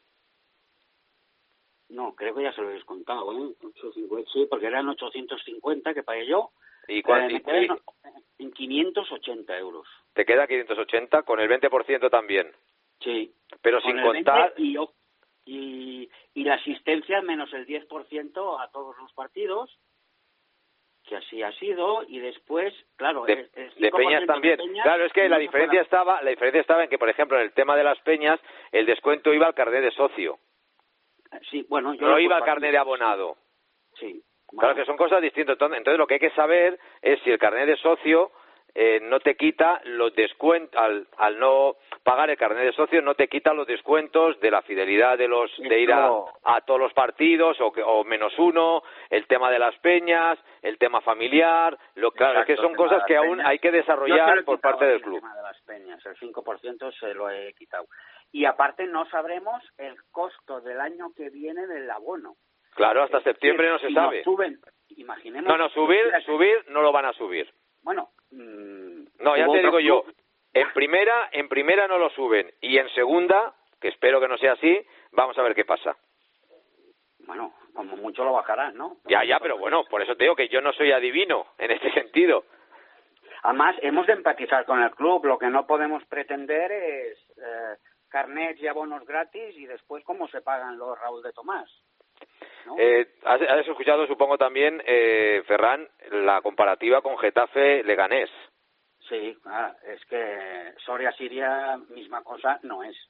No, creo que ya se lo he descontado, ¿eh? ochocientos cincuenta, sí, porque eran ochocientos cincuenta que pagué yo. ¿Y cuánto? Eh, me quedan en quinientos ochenta euros. ¿Te queda quinientos ochenta con el veinte por ciento también? Sí. Pero con sin el contar... Y, yo, y, y la asistencia menos el diez por ciento a todos los partidos, que así ha sido, y después, claro, de, el, el de Peñas también. De Peñas, claro, es que la diferencia estaba, la diferencia estaba en que, por ejemplo, en el tema de las Peñas, el descuento iba al carnet de socio. Sí, bueno, yo no iba al carnet de abonado. Sí. Bueno. Claro que son cosas distintas. Entonces, lo que hay que saber es si el carnet de socio eh, no te quita los descuentos, al, al no pagar el carnet de socio, no te quita los descuentos de la fidelidad de los de ir a, a todos los partidos o, que, o menos uno, el tema de las peñas, el tema familiar, lo claro, Exacto, es que son cosas que aún hay que desarrollar por parte del club. El tema de las peñas, el cinco por ciento se lo he quitado. Y aparte no sabremos el costo del año que viene del abono. Claro, hasta es septiembre decir, no se si sabe. Suben, imaginemos. No, no, subir, subir no lo van a subir. Bueno, mmm, no, ya te digo club. yo, en primera, en primera no lo suben y en segunda, que espero que no sea así, vamos a ver qué pasa. Bueno, como mucho lo bajarán, ¿no? Ya, ya, pero bueno, por eso te digo que yo no soy adivino en este sentido. Además, hemos de empatizar con el club. Lo que no podemos pretender es eh, carnets y abonos gratis y después cómo se pagan los Raúl de Tomás. ¿No? Eh, has, has escuchado, supongo también, eh, Ferran, la comparativa con Getafe-Leganés. Sí, claro, es que Soria-Siria, misma cosa, no es.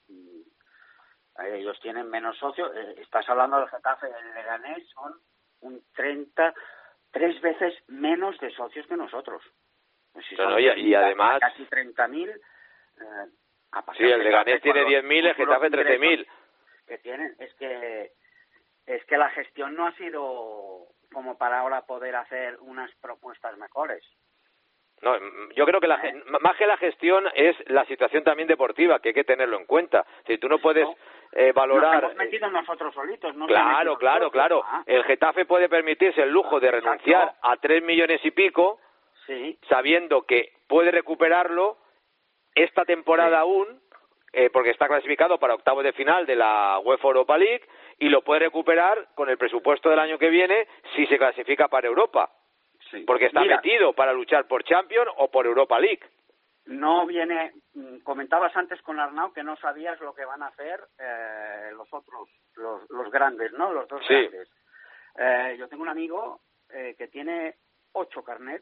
Ellos tienen menos socios. Estás hablando del Getafe, el Leganés son un treinta, tres veces menos de socios que nosotros. Si no, no, y, y además... Casi treinta mil. Eh, sí, el Leganés tiene diez mil, el Getafe trece mil. Que tienen, es que... Es que la gestión no ha sido como para ahora poder hacer unas propuestas mejores. No, yo creo que la, ¿Eh? más que la gestión es la situación también deportiva, que hay que tenerlo en cuenta. Si tú no puedes no, eh, valorar... Nos hemos metido nosotros solitos. No claro, claro, nosotros. claro. Ah. El Getafe puede permitirse el lujo de renunciar Exacto. a tres millones y pico, sí. sabiendo que puede recuperarlo esta temporada sí. aún, eh, porque está clasificado para octavos de final de la UEFA Europa League, y lo puede recuperar con el presupuesto del año que viene si se clasifica para Europa. Sí. Porque está Mira, metido para luchar por Champions o por Europa League. No viene... Comentabas antes con Arnau que no sabías lo que van a hacer eh, los otros, los, los grandes, ¿no? Los dos sí. grandes. Eh, yo tengo un amigo eh, que tiene ocho carnets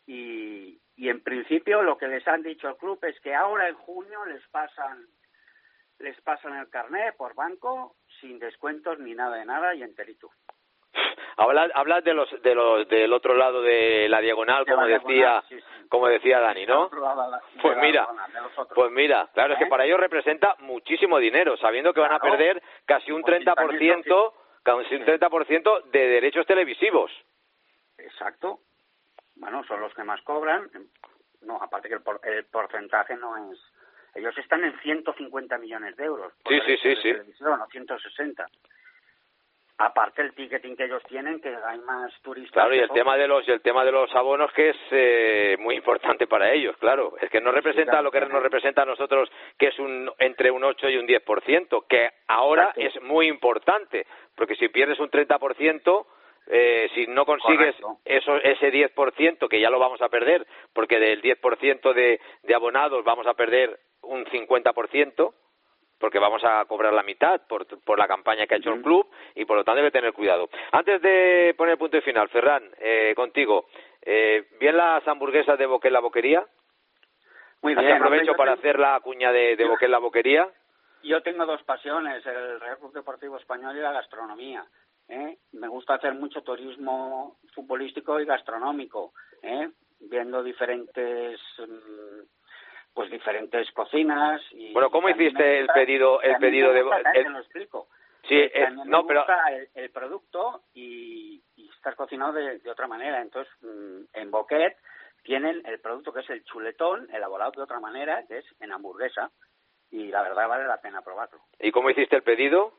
y, y en principio lo que les han dicho el club es que ahora en junio les pasan les pasan el carnet por banco sin descuentos ni nada de nada y enterito. Hablas, hablas de los de los del otro lado de la diagonal, de como la decía diagonal, sí, sí. como decía Dani, ¿no? La, pues mira, pues mira, claro, ¿Eh? es que para ellos representa muchísimo dinero, sabiendo que claro. van a perder casi un treinta por ciento, casi un treinta por ciento de derechos televisivos. Exacto. Bueno, son los que más cobran. No, aparte que el, por, el porcentaje no es. Ellos están en ciento cincuenta millones de euros. Por sí, sí, sí, sí. Televisión, o ciento sesenta. Aparte el ticketing que ellos tienen, que hay más turistas. Claro, y el tema de los y el tema de los abonos, que es eh, muy importante para ellos, claro. Es que no representa sí, claro, lo que nos representa a nosotros, que es un entre un ocho y un diez por ciento, que ahora Exacto. es muy importante, porque si pierdes un treinta por ciento, eh, si no consigues eso, ese diez por ciento, que ya lo vamos a perder, porque del diez por ciento de, de abonados vamos a perder un cincuenta por ciento, porque vamos a cobrar la mitad por, por la campaña que ha hecho el club y por lo tanto debe tener cuidado. Antes de poner el punto y final, Ferran, eh, contigo, eh, ¿bien las hamburguesas de Boquet la Boquería? Muy bien. Así aprovecho no, para tengo... hacer la cuña de, de Boquet la Boquería. Yo tengo dos pasiones, el Real Club Deportivo Español y la gastronomía. ¿eh? Me gusta hacer mucho turismo futbolístico y gastronómico, ¿eh? viendo diferentes... Mmm, pues diferentes cocinas y bueno, ¿cómo hiciste el pedido el pedido de gusta, el... te lo explico sí es, me no gusta pero el, el producto y, y estar cocinado de, de otra manera. Entonces mmm, en Boquet tienen el producto que es el chuletón elaborado de otra manera, que es en hamburguesa, y la verdad vale la pena probarlo. ¿Y cómo hiciste el pedido?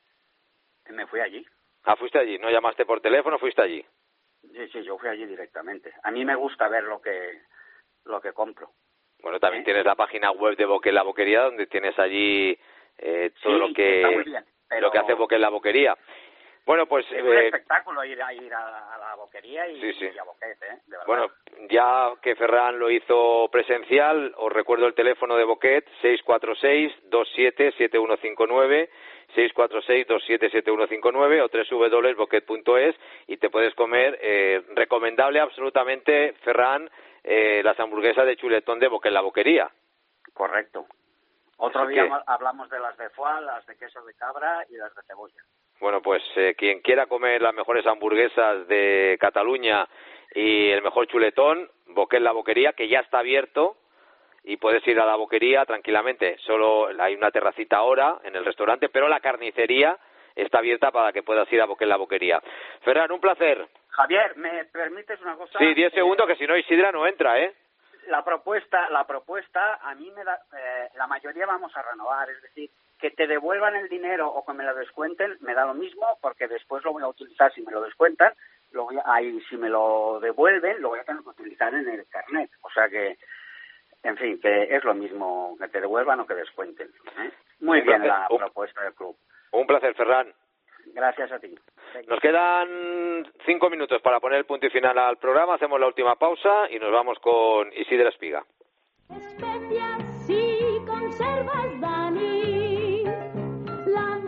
Me fui allí. Ah, fuiste allí, no llamaste por teléfono, fuiste allí. Sí, sí, yo fui allí directamente. A mí me gusta ver lo que lo que compro. Bueno, también ¿Eh? tienes la página web de Boquet la Boquería, donde tienes allí eh, todo sí, lo que está muy bien, pero... lo que hace Boquet la Boquería. Bueno, pues es eh, un espectáculo ir a ir a, a la boquería y, sí, sí. y a Boquet, ¿eh? De verdad. Bueno, ya que Ferran lo hizo presencial, os recuerdo el teléfono de Boquet, seis cuatro seis, dos siete, siete uno cinco nueve, seis cuatro seis, dos siete, siete uno cinco nueve o doble u doble u doble u punto boquet punto es y te puedes comer, eh, recomendable absolutamente, Ferran, eh, las hamburguesas de chuletón de Boquet la Boquería. Correcto. Otro Así día que... hablamos de las de foie, las de queso de cabra y las de cebolla. Bueno, pues eh, quien quiera comer las mejores hamburguesas de Cataluña y el mejor chuletón, Boquet la Boquería, que ya está abierto y puedes ir a la boquería tranquilamente. Solo hay una terracita ahora en el restaurante, pero la carnicería está abierta para que puedas ir a Boquet la Boquería. Ferran, un placer. Javier, ¿me permites una cosa? Sí, diez segundos, eh, que si no Isidra no entra, ¿eh? La propuesta, la propuesta a mí me da, eh, la mayoría vamos a renovar, es decir, que te devuelvan el dinero o que me lo descuenten, me da lo mismo, porque después lo voy a utilizar si me lo descuentan, lo voy a, ahí, si me lo devuelven, lo voy a tener que utilizar en el carnet. O sea que, en fin, que es lo mismo que te devuelvan o que descuenten. ¿eh? Muy bien placer, la un, propuesta del club. Un placer, Ferran. Gracias a ti. Nos quedan cinco minutos para poner el punto y final al programa. Hacemos la última pausa y nos vamos con Isidra Espiga. Especias y conservas, Dani, la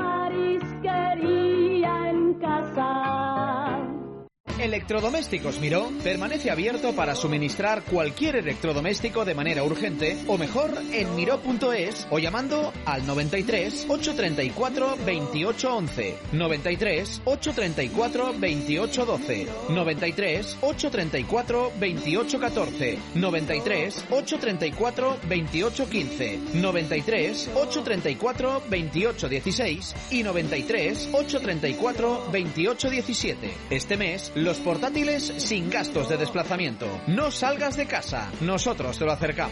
marisquería en casa. Electrodomésticos Miró permanece abierto para suministrar cualquier electrodoméstico de manera urgente o mejor en miró punto es o llamando al noventa y tres, ochocientos treinta y cuatro, veintiocho once, noventa y tres, ochocientos treinta y cuatro, veintiocho doce, noventa y tres, ochocientos treinta y cuatro, veintiocho catorce, noventa y tres, ochocientos treinta y cuatro, veintiocho quince, noventa y tres, ochocientos treinta y cuatro, veintiocho dieciséis y noventa y tres, ochocientos treinta y cuatro, veintiocho diecisiete. Este mes los portátiles sin gastos de desplazamiento. No salgas de casa, nosotros te lo acercamos.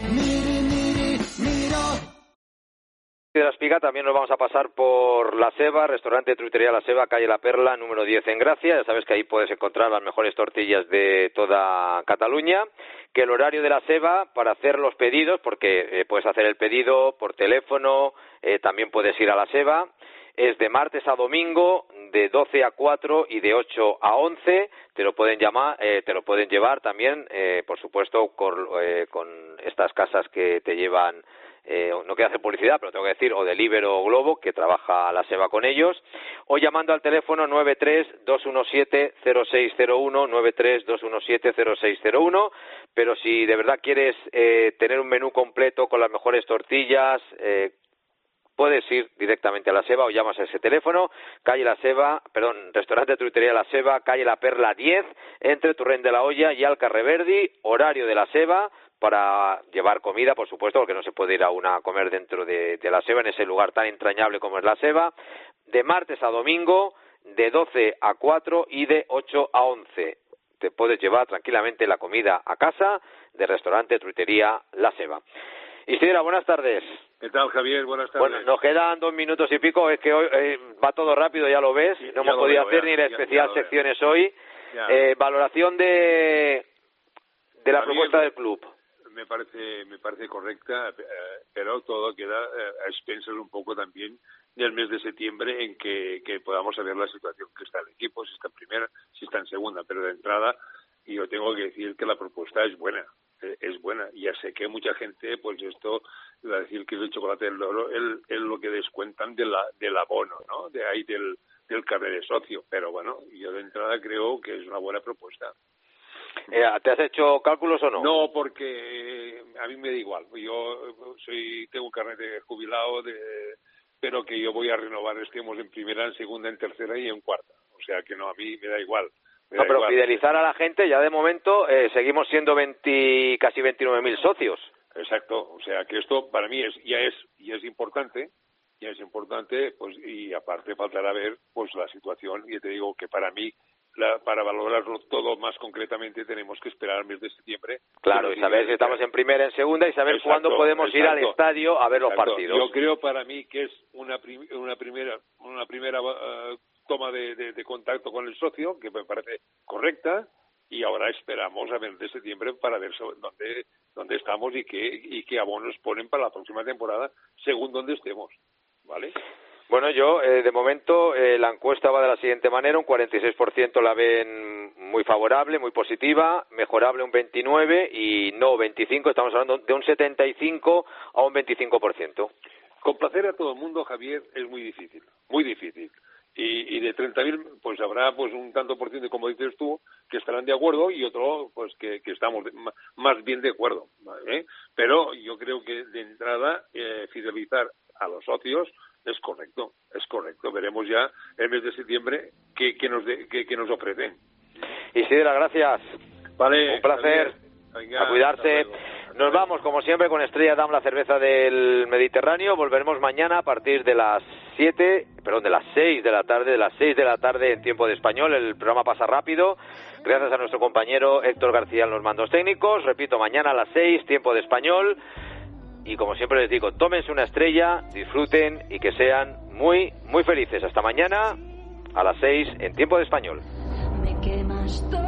De la Espiga también nos vamos a pasar por La Seva, restaurante de Truitería La Seva, calle La Perla, número diez en Gracia. Ya sabes que ahí puedes encontrar las mejores tortillas de toda Cataluña. Que el horario de La Seva para hacer los pedidos, porque eh, puedes hacer el pedido por teléfono, eh, también puedes ir a La Seva, es de martes a domingo, de doce a cuatro y de ocho a once. Te lo pueden llamar, eh, te lo pueden llevar también, eh, por supuesto, con, eh, con estas casas que te llevan eh, no quiero hacer publicidad, pero tengo que decir, o de Libero o Globo, que trabaja la SEBA con ellos, o llamando al teléfono nueve tres dos uno siete cero seis cero uno, nueve tres dos uno siete cero seis cero uno, pero si de verdad quieres eh, tener un menú completo con las mejores tortillas, eh, puedes ir directamente a la SEBA o llamas a ese teléfono, calle La Seba, perdón, restaurante Truitería La Seba, calle La Perla diez, entre Torrent de la Hoya y Alcarreverdi, horario de La Seba, para llevar comida, por supuesto, porque no se puede ir a una a comer dentro de, de La Seba, en ese lugar tan entrañable como es La Seba, de martes a domingo, de doce a cuatro y de ocho a once. Te puedes llevar tranquilamente la comida a casa del restaurante Truitería La Seba. Isidra, buenas tardes. ¿Qué tal, Javier? Buenas tardes. Bueno, nos quedan dos minutos y pico, es que hoy eh, va todo rápido, ya lo ves, sí, no hemos podido veo, hacer ya, ni la especial ya, ya secciones hoy. Eh, valoración de, de la propuesta del club. Me parece me parece correcta, eh, pero todo queda eh, a expensas un poco también del mes de septiembre, en que, que podamos saber la situación que está el equipo, si está en primera, si está en segunda, pero de entrada yo tengo que decir que la propuesta es buena. Es buena. Ya sé que mucha gente, pues esto, va a decir que es el chocolate del loro, es lo que descuentan de la, del abono, ¿no? De ahí del, del carnet de socio. Pero bueno, yo de entrada creo que es una buena propuesta. Eh, ¿Te has hecho cálculos o no? No, porque a mí me da igual. Yo soy tengo un carnet de jubilado, de, pero que yo voy a renovar, estemos en primera, en segunda, en tercera y en cuarta. O sea que no, a mí me da igual. No, pero igual. Fidelizar a la gente, ya de momento eh, seguimos siendo veinte, casi veintinueve mil socios. Exacto, o sea que esto para mí es ya es ya es importante, ya es importante, pues y aparte faltará ver pues la situación, y te digo que para mí la, para valorarlo todo más concretamente tenemos que esperar al mes de septiembre. Claro, y saber si estamos en primera, en segunda y saber exacto, cuándo podemos exacto, ir al estadio a ver exacto. los partidos. Yo creo para mí que es una prim, una primera una primera uh, toma de, de, de contacto con el socio, que me parece correcta, y ahora esperamos a ver de septiembre para ver sobre dónde, dónde estamos y qué, y qué abonos ponen para la próxima temporada, según donde estemos, ¿vale? Bueno, yo, eh, de momento, eh, la encuesta va de la siguiente manera, un cuarenta y seis por ciento la ven muy favorable, muy positiva, mejorable un veintinueve por ciento y no veinticinco por ciento, estamos hablando de un setenta y cinco a un veinticinco por ciento. Complacer a todo el mundo, Javier, es muy difícil, muy difícil. Y, y de treinta mil, pues habrá pues un tanto por ciento, como dices tú, que estarán de acuerdo y otro, pues que, que estamos de, más bien de acuerdo, ¿vale? Pero yo creo que de entrada eh, fidelizar a los socios es correcto, es correcto. Veremos ya el mes de septiembre qué, qué, nos, de, qué, qué nos ofrecen. Isidra, gracias. Vale. Un placer. Venga, a cuidarse. Nos vamos, como siempre, con Estrella Damm, la cerveza del Mediterráneo. Volveremos mañana a partir de las siete, perdón, de las seis de la tarde, de las seis de la tarde en tiempo de español. El programa pasa rápido. Gracias a nuestro compañero Héctor García en los mandos técnicos. Repito, mañana a las seis, tiempo de español. Y como siempre les digo, tómense una estrella, disfruten y que sean muy, muy felices. Hasta mañana a las seis en tiempo de español. Me quemas todo.